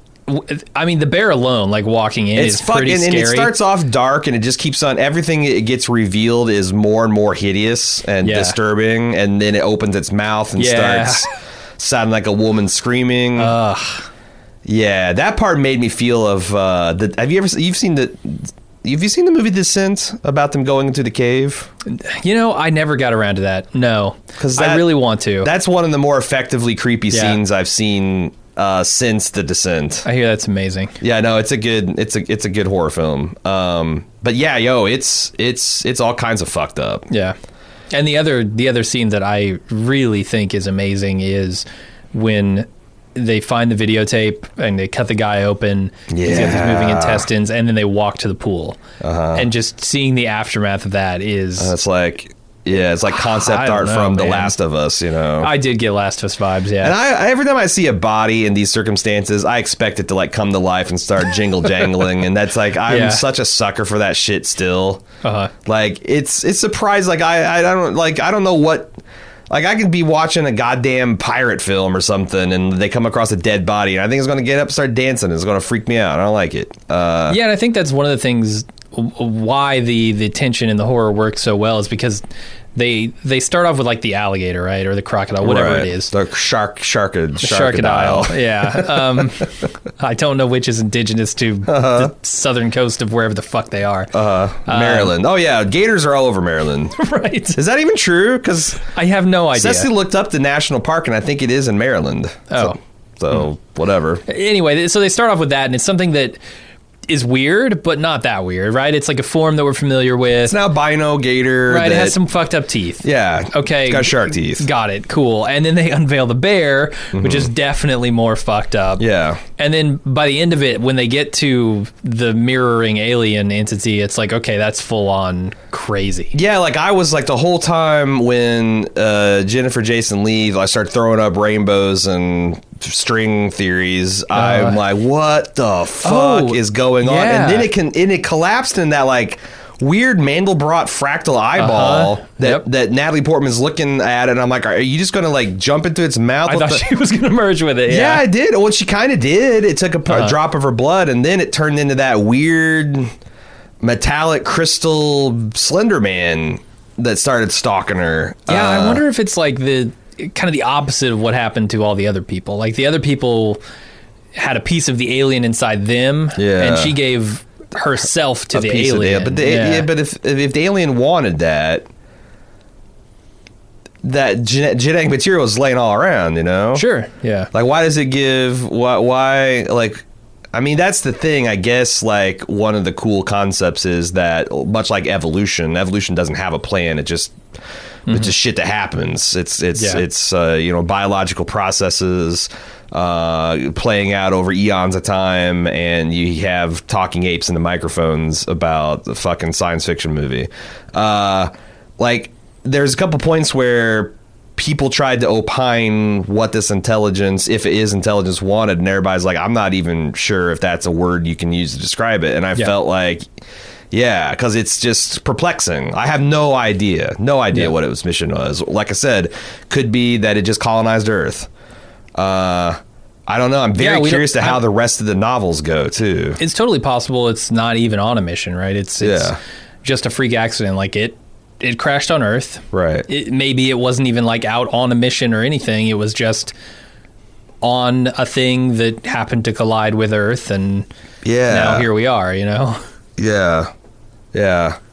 w- I mean, the bear alone, like walking in, It's is pretty fucking, scary. and it starts off dark, and it just keeps on. Everything it gets revealed is more and more hideous and Yeah. disturbing, and then it opens its mouth and Yeah. starts sounding like a woman screaming. Ugh. Yeah, that part made me feel of. Uh, the, have you ever? You've seen the. Have you seen the movie Descent about them going into the cave? You know, I never got around to that. No, 'Cause I that- really want to. That's one of the more effectively creepy Yeah. scenes I've seen uh, since The Descent. I hear that's amazing. Yeah, no, it's a good, it's a, it's a good horror film. Um, but yeah, yo, it's, it's, it's all kinds of fucked up. Yeah. And the other the other scene that I really think is amazing is when they find the videotape and they cut the guy open. He's got these Yeah. moving intestines, and then they walk to the pool. Uh-huh. And just seeing the aftermath of that is. Uh, it's like, yeah, it's like concept I don't art know, from The man. Last of Us, you know. I did get Last of Us vibes, yeah. And I, every time I see a body in these circumstances, I expect it to like come to life and start jingle jangling, and that's like I'm Yeah. such a sucker for that shit still. Uh-huh. Like it's it's surprised. Like I I don't like I don't know what. Like I could be watching a goddamn pirate film or something, and they come across a dead body, and I think it's going to get up, and start dancing. It's going to freak me out. I don't like it. Uh, Yeah, and I think that's one of the things w- why the the tension in the horror works so well is because they they start off with like the alligator, right, or the crocodile, whatever right. it is. The shark, sharkad, Sharkadile. sharkadile. Yeah. Um, I don't know which is indigenous to Uh-huh. the southern coast of wherever the fuck they are. Uh, Maryland. Oh yeah, gators are all over Maryland. right. Is that even true? Because I have no idea. Cecily looked up the national park, and I think it is in Maryland. Oh. So, so whatever. Anyway, so they start off with that, and it's something that is weird, but not that weird, right? It's like a form that we're familiar with. It's now albino gator. Right, it that- has some fucked up teeth. Yeah. Okay. It's got shark teeth. Got it. Cool. And then they unveil the bear, which is definitely more fucked up. Yeah. And then by the end of it, when they get to the mirroring alien entity, it's like, okay, that's full on crazy. Yeah, like I was like the whole time when uh, Jennifer Jason Leigh, I started throwing up rainbows and string theories. I'm like, what the fuck oh, is going on? yeah. And then it can, and it collapsed in that like weird Mandelbrot fractal eyeball Uh-huh. that Yep. that Natalie Portman's looking at, and I'm like, are you just gonna like jump into its mouth? I with thought the- she was going to merge with it. Yeah, Yeah. I did. Well, she kind of did. It took a, p- a Uh-huh. drop of her blood, and then it turned into that weird metallic crystal Slender Man that started stalking her. Yeah, I Uh, wonder if it's like the kind of the opposite of what happened to all the other people. Like the other people had a piece of the alien inside them, Yeah. and she gave herself to a the piece of alien. the- But, the, yeah. but if if the alien wanted that, that gene- genetic material is laying all around, you know? Sure, yeah. Like, why does it give? Why? Why? Like, I mean, that's the thing. I guess like one of the cool concepts is that much like evolution, evolution doesn't have a plan. It just it's just shit that happens. It's it's Yeah. it's uh, you know biological processes uh, playing out over eons of time, and you have talking apes in the microphones about the fucking science fiction movie. Uh, like, there's a couple points where people tried to opine what this intelligence, if it is intelligence, wanted, and everybody's like, I'm not even sure if that's a word you can use to describe it. And I Yeah. felt like, yeah, because it's just perplexing. I have no idea, no idea Yeah. what its mission was. Like I said, could be that it just colonized Earth. Uh, I don't know. I'm very Yeah, we curious to don't- how I'm- the rest of the novels go too. It's totally possible it's not even on a mission, right? It's it's Yeah. just a freak accident. Like it it crashed on Earth. Right. It, maybe it wasn't even like out on a mission or anything. It was just on a thing that happened to collide with Earth, and Yeah. now here we are. You know. Yeah. Yeah.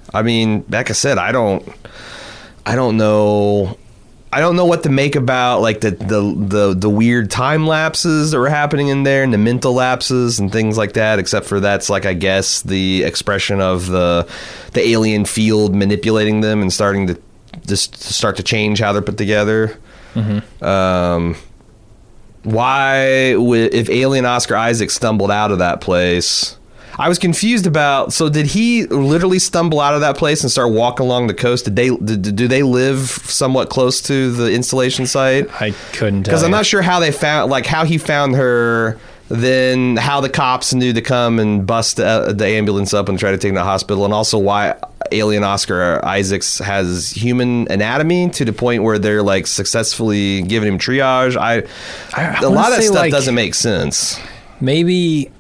I mean, like I said, I don't, I don't know, I don't know what to make about like the the the, the weird time lapses that were happening in there and the mental lapses and things like that. Except for that's like I guess the expression of the the alien field manipulating them and starting to just start to change how they're put together. Mm-hmm. Um, why would if alien Oscar Isaac stumbled out of that place? I was confused about. So, did he literally stumble out of that place and start walking along the coast? Did they? Did, do they live somewhat close to the installation site? I couldn't tell because I'm you. not sure how they found, like how he found her. Then how the cops knew to come and bust the, the ambulance up and try to take him to the hospital, and also why alien Oscar Isaacs has human anatomy to the point where they're like successfully giving him triage. I, I, I a lot of that stuff like, doesn't make sense. Maybe.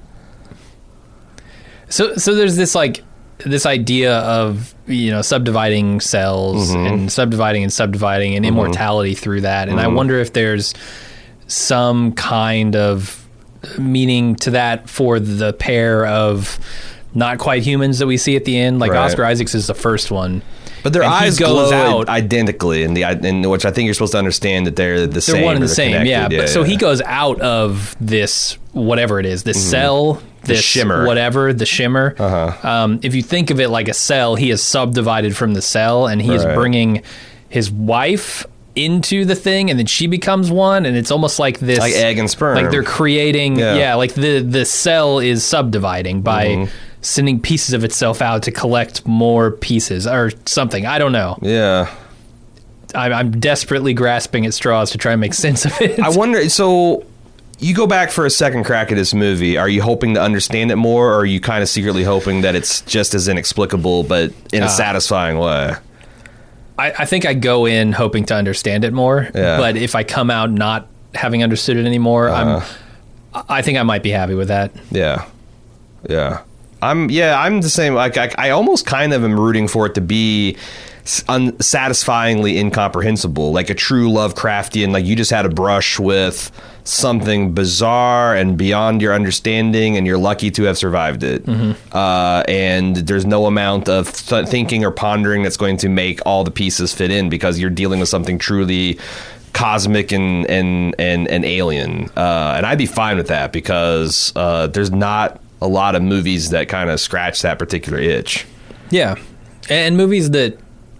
So, so there's this like this idea of you know subdividing cells mm-hmm. and subdividing and subdividing and mm-hmm. immortality through that, and mm-hmm. I wonder if there's some kind of meaning to that for the pair of not quite humans that we see at the end. Like right. Oscar Isaacs is the first one, but their and eyes goes glow out identically, in the in which I think you're supposed to understand that they're the they're same. They're one and the same, same, yeah. yeah. But so yeah. he goes out of this whatever it is, this mm-hmm. cell. The this shimmer. Whatever, the shimmer. Uh-huh. Um, if you think of it like a cell, he is subdivided from the cell, and he right. is bringing his wife into the thing, and then she becomes one, and it's almost like this... Like egg and sperm. Like they're creating... Yeah, yeah like the, the cell is subdividing by mm-hmm. sending pieces of itself out to collect more pieces, or something. I don't know. Yeah. I'm, I'm desperately grasping at straws to try and make sense of it. I wonder... So... You go back for a second crack at this movie. Are you hoping to understand it more, or are you kind of secretly hoping that it's just as inexplicable, but in a uh, satisfying way? I, I think I go in hoping to understand it more, yeah. but if I come out not having understood it anymore, uh, I'm. I think I might be happy with that. Yeah, yeah. I'm. Yeah, I'm the same. Like I, I almost kind of am rooting for it to be unsatisfyingly incomprehensible, like a true Lovecraftian. Like you just had a brush with something bizarre and beyond your understanding, and you're lucky to have survived it. Mm-hmm. Uh, and there's no amount of th- thinking or pondering that's going to make all the pieces fit in, because you're dealing with something truly cosmic and and and, and alien. Uh, and I'd be fine with that, because uh, there's not a lot of movies that kind of scratch that particular itch. Yeah, and movies that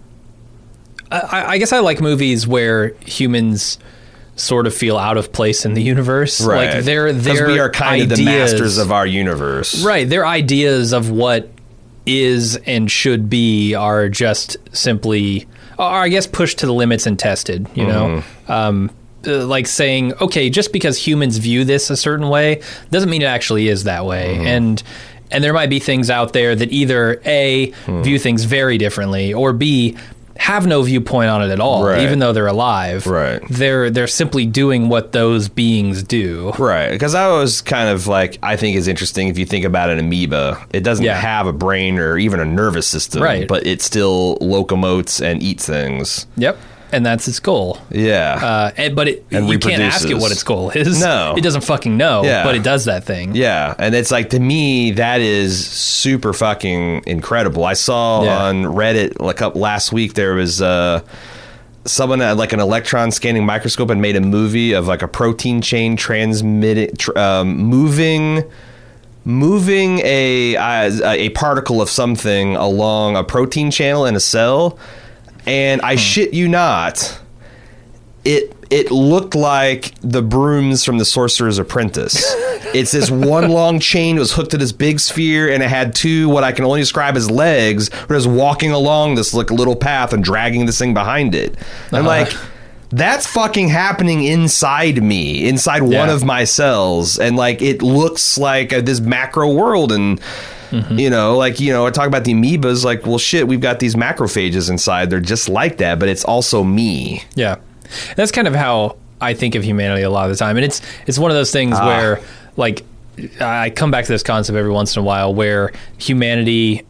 I, I guess I like movies where humans sort of feel out of place in the universe. Right. Like they're because we are kind ideas, of the masters of our universe. Right. Their ideas of what is and should be are just simply, or I guess, pushed to the limits and tested, you know? Mm-hmm. Um, uh, like saying, okay, just because humans view this a certain way doesn't mean it actually is that way. Mm-hmm. And and there might be things out there that either A, mm. view things very differently, or B, have no viewpoint on it at all, right. even though they're alive. Right. They're they're simply doing what those beings do. Right. Because I was kind of like, I think is interesting if you think about an amoeba. It doesn't yeah. have a brain or even a nervous system, right. but it still locomotes and eats things. Yep. And that's its goal. Yeah. Uh, and, but it, and you can't ask it what its goal is. No. It doesn't fucking know, yeah. but it does that thing. Yeah. And it's like, to me, that is super fucking incredible. I saw yeah. on Reddit like up last week, there was uh, someone at like an electron scanning microscope and made a movie of like a protein chain transmitting, tr- um, moving... moving a, uh, a particle of something along a protein channel in a cell. And I hmm. shit you not, it it looked like the brooms from the Sorcerer's Apprentice. It's this one long chain. It was hooked to this big sphere, and it had two, what I can only describe as legs, but it was walking along this like little path and dragging this thing behind it. Uh-huh. I'm like, that's fucking happening inside me, inside yeah. one of my cells. And like, it looks like a, this macro world. And mm-hmm. you know, like, you know, I talk about the amoebas, like, well, shit, we've got these macrophages inside. They're just like that, but it's also me. Yeah. That's kind of how I think of humanity a lot of the time. And it's it's one of those things ah. where, like, I come back to this concept every once in a while where humanity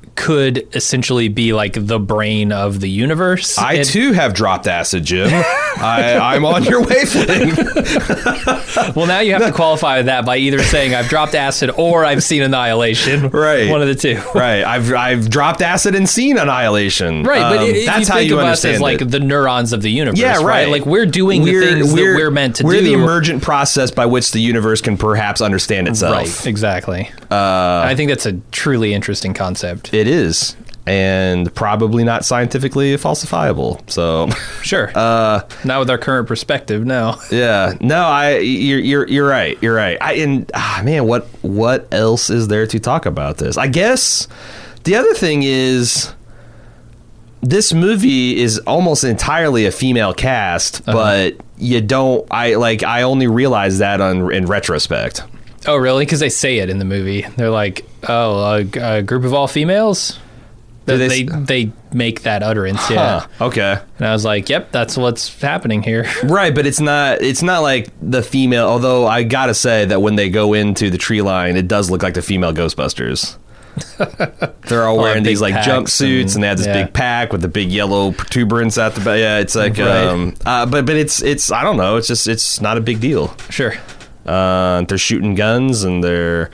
could essentially be like the brain of the universe. I, and, too, have dropped acid, Jim. I, I'm on your wavelength. Well, now you have to qualify that by either saying I've dropped acid or I've seen Annihilation. Right. One of the two. Right. I've I've dropped acid and seen Annihilation. Right, but um, if that's you how think you of us understand as like it. the neurons of the universe, Yeah, right? right. Like we're doing we're, the things we're, that we're meant to we're do. We're the emergent process by which the universe can perhaps understand itself. Right, exactly. Uh, I think that's a truly interesting concept. It is. And probably not scientifically falsifiable. So, Sure. uh, Not with our current perspective, no. yeah, no, I, you're, you're, you're right. You're right. I, and ah, man, what, what else is there to talk about this? I guess the other thing is this movie is almost entirely a female cast, uh-huh. but you don't, I like, I only realized that on, in retrospect. Oh, really? Because they say it in the movie. They're like, oh, a, a group of all females? They, they they make that utterance, yeah. Huh, okay. And I was like, "Yep, that's what's happening here." Right, but it's not it's not like the female. Although I gotta say that when they go into the tree line, it does look like the female Ghostbusters. They're all wearing these like jumpsuits, and, and they have this yeah. big pack with the big yellow protuberance at the back. Yeah, it's like, right. um, uh, but but it's it's I don't know. It's just it's not a big deal. Sure. Uh, they're shooting guns and they're.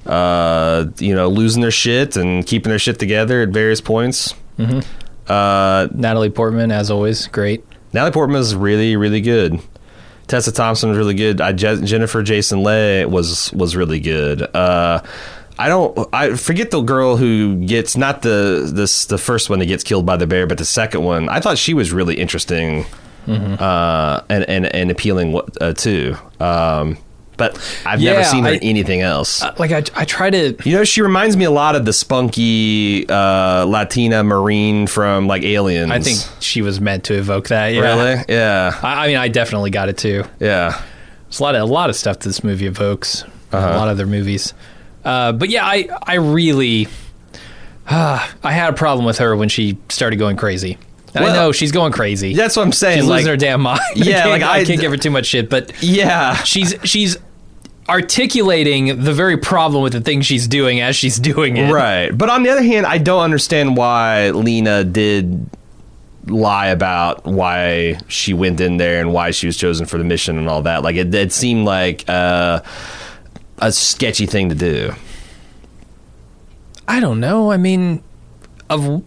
Uh, you know, losing their shit and keeping their shit together at various points. Mm-hmm. Uh, Natalie Portman, as always, great. Natalie Portman is really, really good. Tessa Thompson was really good. I, Je- Jennifer Jason Leigh was was really good. Uh, I don't. I forget the girl who gets not the this the first one that gets killed by the bear, but the second one. I thought she was really interesting mm-hmm. uh, and, and and appealing uh, too. Um, But I've yeah, never seen her I, in anything else. Uh, like I, I try to, you know, she reminds me a lot of the spunky uh, Latina Marine from like Aliens. I think she was meant to evoke that. Yeah. Really? Yeah. I, I mean, I definitely got it too. Yeah. There's a lot of a lot of stuff that this movie evokes. Uh-huh. A lot of their movies. Uh, but yeah, I I really, uh, I had a problem with her when she started going crazy. Well, I know she's going crazy. That's what I'm saying. She's like, losing her damn mind. Yeah, I like I, I can't give her too much shit, but yeah, she's she's articulating the very problem with the thing she's doing as she's doing it. Right. But on the other hand, I don't understand why Lena did lie about why she went in there and why she was chosen for the mission and all that. Like it, it seemed like uh, a sketchy thing to do. I don't know. I mean, of.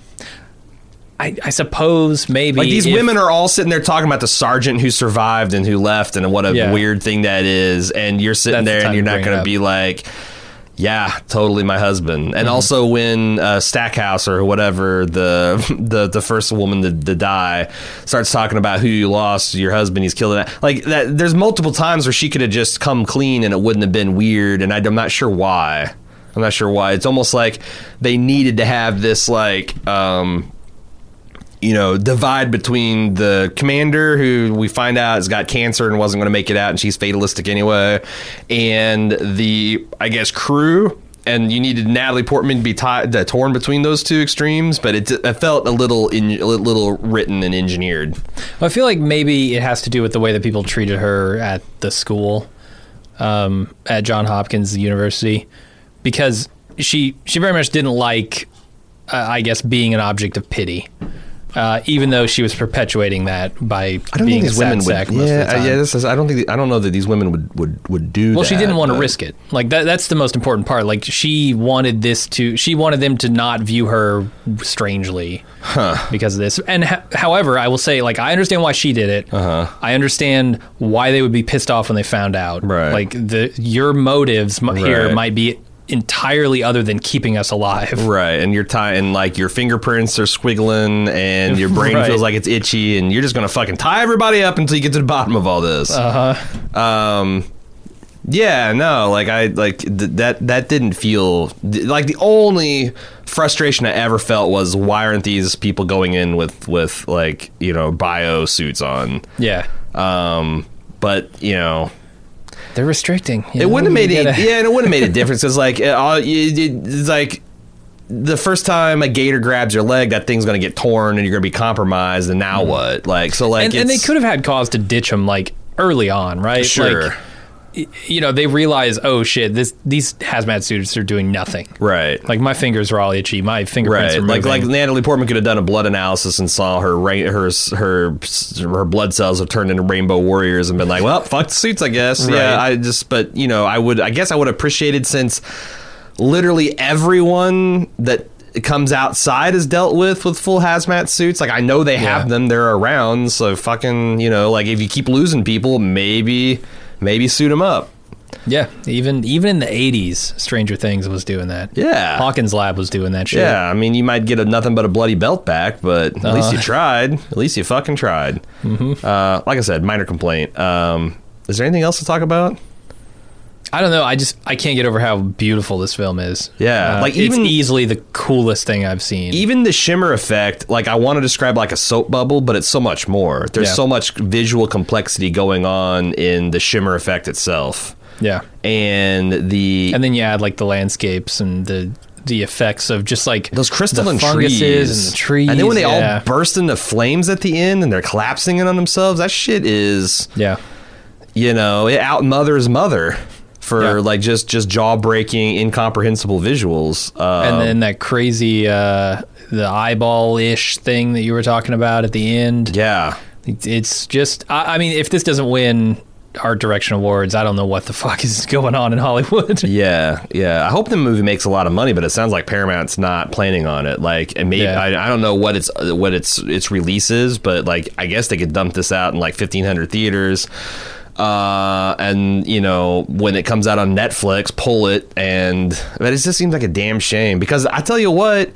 I, I suppose maybe like these if, women are all sitting there talking about the sergeant who survived and who left and what a yeah. weird thing that is, and you're sitting That's there the and you're not going to be like, yeah, totally my husband. And mm-hmm. also when uh, Stackhouse or whatever the the the first woman to, to die starts talking about who you lost, your husband, he's killing that. Like that. There's multiple times where she could have just come clean and it wouldn't have been weird, and I, I'm not sure why. I'm not sure why. It's almost like they needed to have this like. Um, you know, divide between the commander, who we find out has got cancer and wasn't going to make it out, and she's fatalistic anyway, and the, I guess, crew. And you needed Natalie Portman to be tied, uh, torn between those two extremes, but it, it felt a little, in, a little written and engineered. Well, I feel like maybe it has to do with the way that people treated her at the school, um, at Johns Hopkins University, because she she very much didn't like, uh, I guess, being an object of pity. Uh, even though she was perpetuating that by I don't being think these a sad women sack would, most yeah, of the time. yeah. This is, I don't think I don't know that these women would, would, would do. Well, that. she didn't want but. to risk it. Like that. That's the most important part. Like she wanted this to. She wanted them to not view her strangely huh. because of this. And ha- however, I will say, like, I understand why she did it. Uh-huh. I understand why they would be pissed off when they found out. Right. Like the your motives m- right. here might be entirely other than keeping us alive. Right. And you're tying, like, your fingerprints are squiggling and your brain right. feels like it's itchy and you're just going to fucking tie everybody up until you get to the bottom of all this. Uh-huh. Um, yeah, no, like, I, like, th- that, that didn't feel, th- like, the only frustration I ever felt was why aren't these people going in with, with, like, you know, bio suits on? Yeah. Um, but, you know, they're restricting. It know? wouldn't have made it, yeah, and it wouldn't have made a difference because, like, it, it, it's like the first time a gator grabs your leg, that thing's going to get torn and you're going to be compromised. And now mm. what? Like, so, like, and, and they could have had cause to ditch him like early on, right? Sure. Like, you know, they realize, oh shit, this these hazmat suits are doing nothing. Right. Like my fingers are all itchy. My fingerprints right. are like moving. like Natalie Portman could have done a blood analysis and saw her ra- her her her blood cells have turned into rainbow warriors and been like, well, fuck the suits, I guess. Right. Yeah. I just, but you know, I would, I guess I would have appreciated, since literally everyone that comes outside is dealt with with full hazmat suits. Like I know they have Yeah. them, they're around. So fucking, you know, like if you keep losing people, maybe maybe suit them up. Yeah, even even in the eighties, Stranger Things was doing that. Yeah. Hawkins Lab was doing that shit. Yeah, I mean, you might get a nothing but a bloody belt back, but at Uh, least you tried. At least you fucking tried. Mm-hmm. Uh, like I said, minor complaint. Um, is there anything else to talk about? I don't know. I just I can't get over how beautiful this film is. Yeah, Uh, like it's even- easily the coolest thing I've seen. Even the shimmer effect, like I want to describe like a soap bubble, but it's so much more. There's Yeah. so much visual complexity going on in the shimmer effect itself. yeah, And the and then you add like the landscapes and the the effects of just like those crystalline the funguses trees and the trees, and then when they yeah. all burst into flames at the end and they're collapsing in on themselves, that shit is, yeah, you know, it out mothers mother for Yeah. like just just jaw breaking, incomprehensible visuals. Um, and then that crazy uh, the eyeball ish thing that you were talking about at the end. yeah, It's, it's just I, I mean, if this doesn't win art direction awards, I don't know what the fuck is going on in Hollywood. yeah, yeah. I hope the movie makes a lot of money, but it sounds like Paramount's not planning on it. Like, and maybe Yeah. I, I don't know what its what its its release is, but like I guess they could dump this out in like fifteen hundred theaters. Uh, and you know, when it comes out on Netflix, pull it, and but it just seems like a damn shame, because I tell you what,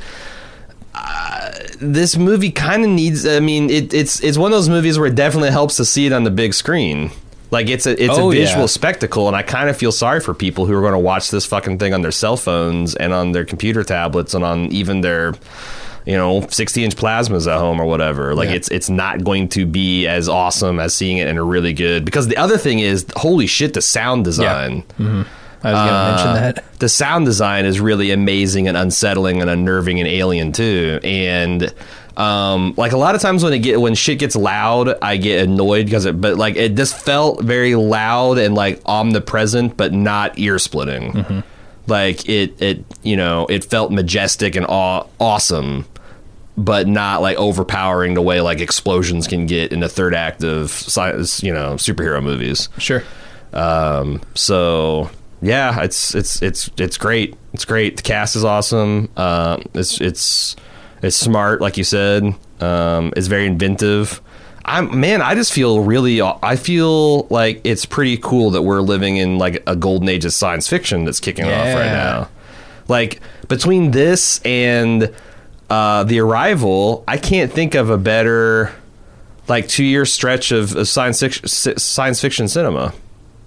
uh, this movie kind of needs. I mean, it, it's it's one of those movies where it definitely helps to see it on the big screen. Like it's a it's Oh, a visual yeah. spectacle, and I kind of feel sorry for people who are going to watch this fucking thing on their cell phones and on their computer tablets and on even their, you know, sixty inch plasmas at home or whatever. Like Yeah. it's it's not going to be as awesome as seeing it in a really good, because the other thing is, holy shit, the sound design. I was going to Uh, mention that. The sound design is really amazing and unsettling and unnerving and alien too. And um, like a lot of times when it get when shit gets loud, I get annoyed because it. But like it just felt very loud and like omnipresent, but not ear splitting. Mm-hmm. Like it, it you know, it felt majestic and aw- awesome, but not like overpowering the way like explosions can get in the third act of science, you know, superhero movies. Sure. Um, so yeah, it's it's it's it's great. It's great. The cast is awesome. Uh, it's it's it's smart, like you said. Um, it's very inventive. I'm man, I just feel really. I feel like it's pretty cool that we're living in like a golden age of science fiction that's kicking off right Yeah. now. Like between this and uh, The Arrival, I can't think of a better like two year stretch of, of science fiction, science fiction cinema.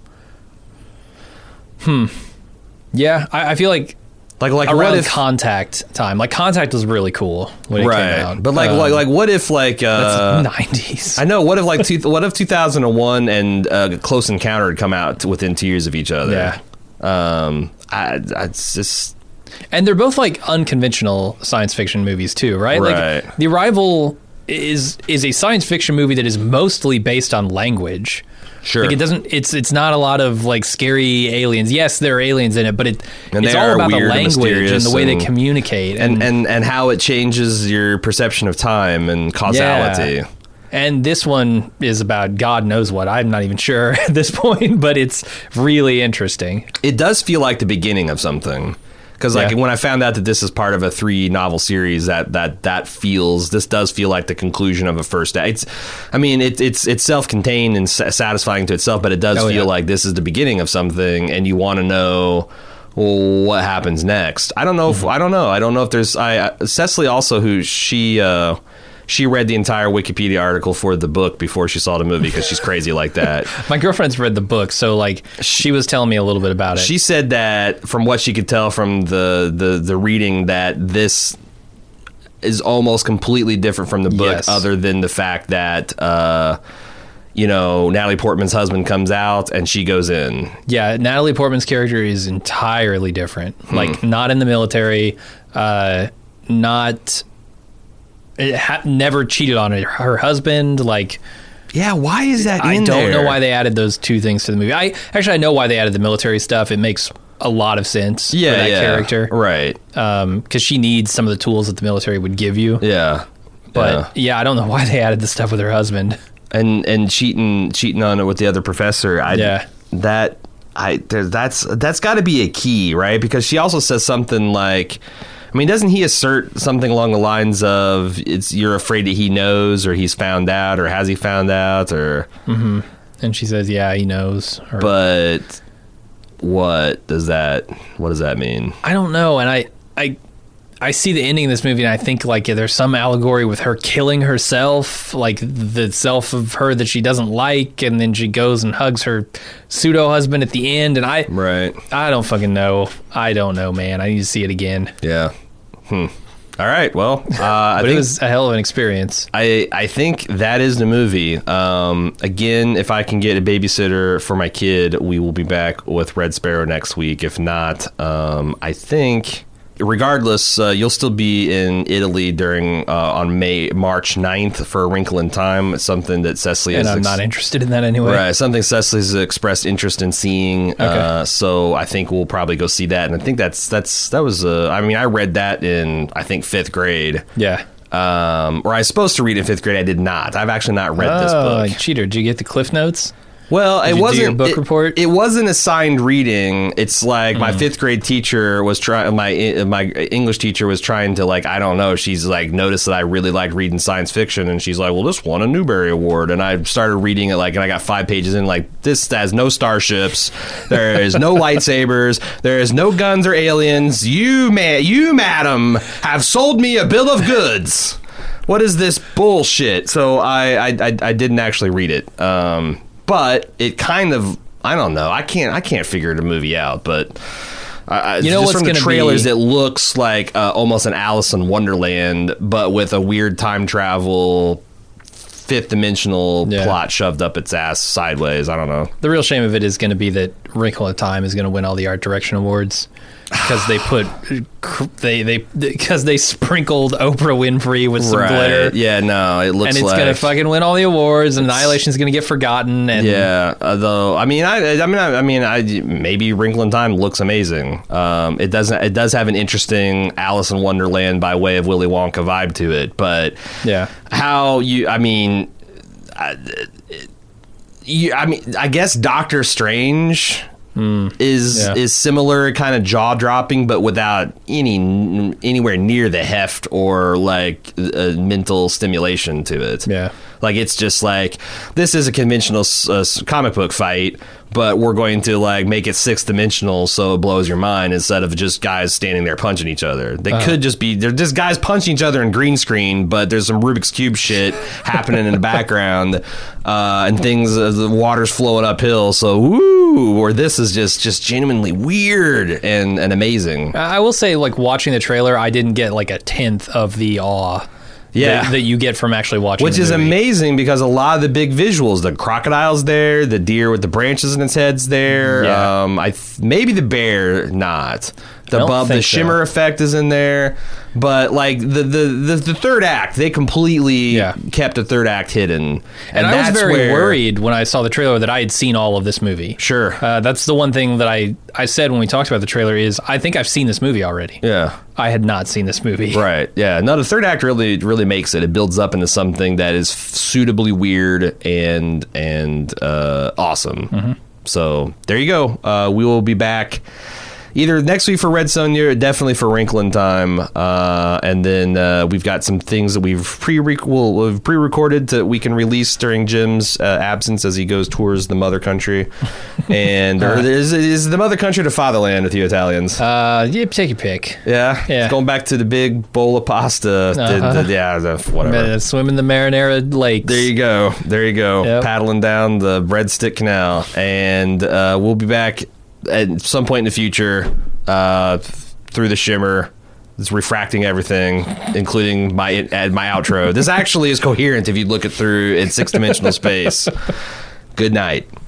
Yeah, I, I feel like Like like around what if Contact time, like Contact was really cool when it right? came out. But like Um, like like what if like uh, nineties. I know what if like two, what if two thousand one and uh, Close Encounter had come out within two years of each other? Yeah. Um, I, I it's just And they're both like unconventional science fiction movies too, right? Right. Like The Arrival is is a science fiction movie that is mostly based on language. sure. Like it doesn't it's it's not a lot of like scary aliens. Yes, there are aliens in it, but it And it's they all are about the weird and language and mysterious the way and- they communicate. and, and and how it changes your perception of time and causality. Yeah. And this one is about God knows what. I'm not even sure at this point, but it's really interesting. It does feel like the beginning of something. Because like Yeah. when I found out that this is part of a three novel series, that that that feels this does feel like the conclusion of a first act. It's, I mean, it, it's it's self contained and sa- satisfying to itself, but it does Oh, feel yeah. like this is the beginning of something, and you want to know, well, what happens next. I don't know if I don't know. I don't know if there's. I I- Cecily also, who she. Uh, She read the entire Wikipedia article for the book before she saw the movie because she's crazy like that. My girlfriend's read the book, so like she was telling me a little bit about it. She said that from what she could tell from the, the, the reading, that this is almost completely different from the book, Yes. other than the fact that, uh, you know, Natalie Portman's husband comes out and she goes in. Yeah, Natalie Portman's character is entirely different. Hmm. Like, not in the military, uh, not it ha- never cheated on her, her husband. Like, Yeah, why is that I in don't there? know why they added those two things to the movie. I actually I know why they added the military stuff. It makes a lot of sense yeah, for that yeah. character. Right. Um, because she needs some of the tools that the military would give you. Yeah. But yeah. yeah, I don't know why they added the stuff with her husband. And and cheating cheating on it with the other professor. I, Yeah. That I there, that's that's got to be a key, right? Because she also says something like, I mean, doesn't he assert something along the lines of it's you're afraid that he knows or he's found out or has he found out or Mm-hmm. And she says, yeah, he knows. Or, but what does that what does that mean? I don't know. And I, I, I see the ending of this movie and I think like yeah, there's some allegory with her killing herself, like the self of her that she doesn't like. And then she goes and hugs her pseudo husband at the end. And I, Right. I don't fucking know. I don't know, man. I need to see it again. Yeah. Hmm. All right. Well, uh, I But think it was a hell of an experience. I, I think that is the movie. Um, again, if I can get a babysitter for my kid, we will be back with Red Sparrow next week. If not, um, I think, regardless, uh, you'll still be in Italy during uh, on May March ninth for A Wrinkle in Time. It's something that Cecily And has I'm ex- not interested in that anyway. Right, something Cecily's expressed interest in seeing. Uh, so I think we'll probably go see that. And I think that's that's that was. Uh, I mean, I read that in I think fifth grade. Yeah. Um, or I was supposed to read in fifth grade. I did not. I've actually not read this Oh, book. cheater. Did you get the Cliff Notes? Well, Did it you do wasn't your book it, report? It wasn't assigned reading. It's like my Mm. fifth grade teacher was trying. My my English teacher was trying to like I don't know. She's like noticed that I really liked reading science fiction, and she's like, "Well, this won a Newbery Award." And I started reading it like, and I got five pages in. Like, this has no starships. There is no lightsabers. There is no guns or aliens. You man, you madam, have sold me a bill of goods. What is this bullshit? So I I I, I didn't actually read it. Um. But it kind of, I don't know. I can't, I can't figure the movie out. But uh, You know just what's from the gonna trailers, be- it looks like uh, almost an Alice in Wonderland, but with a weird time travel, fifth dimensional Yeah. plot shoved up its ass sideways. I don't know. The real shame of it is going to be that Wrinkle in Time is going to win all the art direction awards because they put they they because they sprinkled Oprah Winfrey with some glitter. Yeah. No. It looks And it's like going to fucking win all the awards, and Annihilation is going to get forgotten. And Yeah, although I mean, I, I mean, I, I mean, I maybe Wrinkle in Time looks amazing. Um, it doesn't. It does have an interesting Alice in Wonderland by way of Willy Wonka vibe to it, but yeah, how you? I mean, I, you, I mean, I guess Doctor Strange. Is Yeah. is similar, kind of jaw dropping, but without any anywhere near the heft or like uh, mental stimulation to it. yeah. Like, it's just like, this is a conventional uh, comic book fight, but we're going to like make it six dimensional so it blows your mind instead of just guys standing there punching each other. They Uh-huh. could just be, they're just guys punching each other in green screen, but there's some Rubik's Cube shit happening in the background, uh, and things, uh, the water's flowing uphill. So, woo, or this is just, just genuinely weird and, and amazing. I I will say, like, watching the trailer, I didn't get like a tenth of the awe Yeah. that, that you get from actually watching Which the is movie. amazing because a lot of the big visuals, the crocodile's there, the deer with the branches in its head's there. Yeah. Um, I th- maybe the bear not. The I don't bub, the think so. shimmer effect is in there, but like the the, the, the third act, they completely Yeah. kept the third act hidden, And, I was that's very where- worried when I saw the trailer that I had seen all of this movie. Sure. Uh, that's the one thing that I, I said when we talked about the trailer is I think I've seen this movie already. Yeah. I had not seen this movie. Right. Yeah. No, the third act really, really makes it. It builds up into something that is suitably weird and and uh, awesome. Mm-hmm. So there you go. Uh, we will be back either next week for Red Sonja, or definitely for Wrinkle in Time, uh, and then uh, we've got some things that we've pre we'll, we've pre-recorded that we can release during Jim's uh, absence as he goes tours the mother country. And or is, is the mother country to fatherland with you Italians? Uh, yeah, take your pick. Yeah, Yeah. It's going back to the big bowl of pasta. The- Uh-huh. the- yeah, the, whatever. Uh, swim in the Marinara Lakes. There you go. There you go. Yep. Paddling down the Breadstick Canal, and uh, we'll be back at some point in the future uh, through the shimmer. It's refracting everything, including my uh, my outro. This actually is coherent if you look it through in six dimensional space. Good night.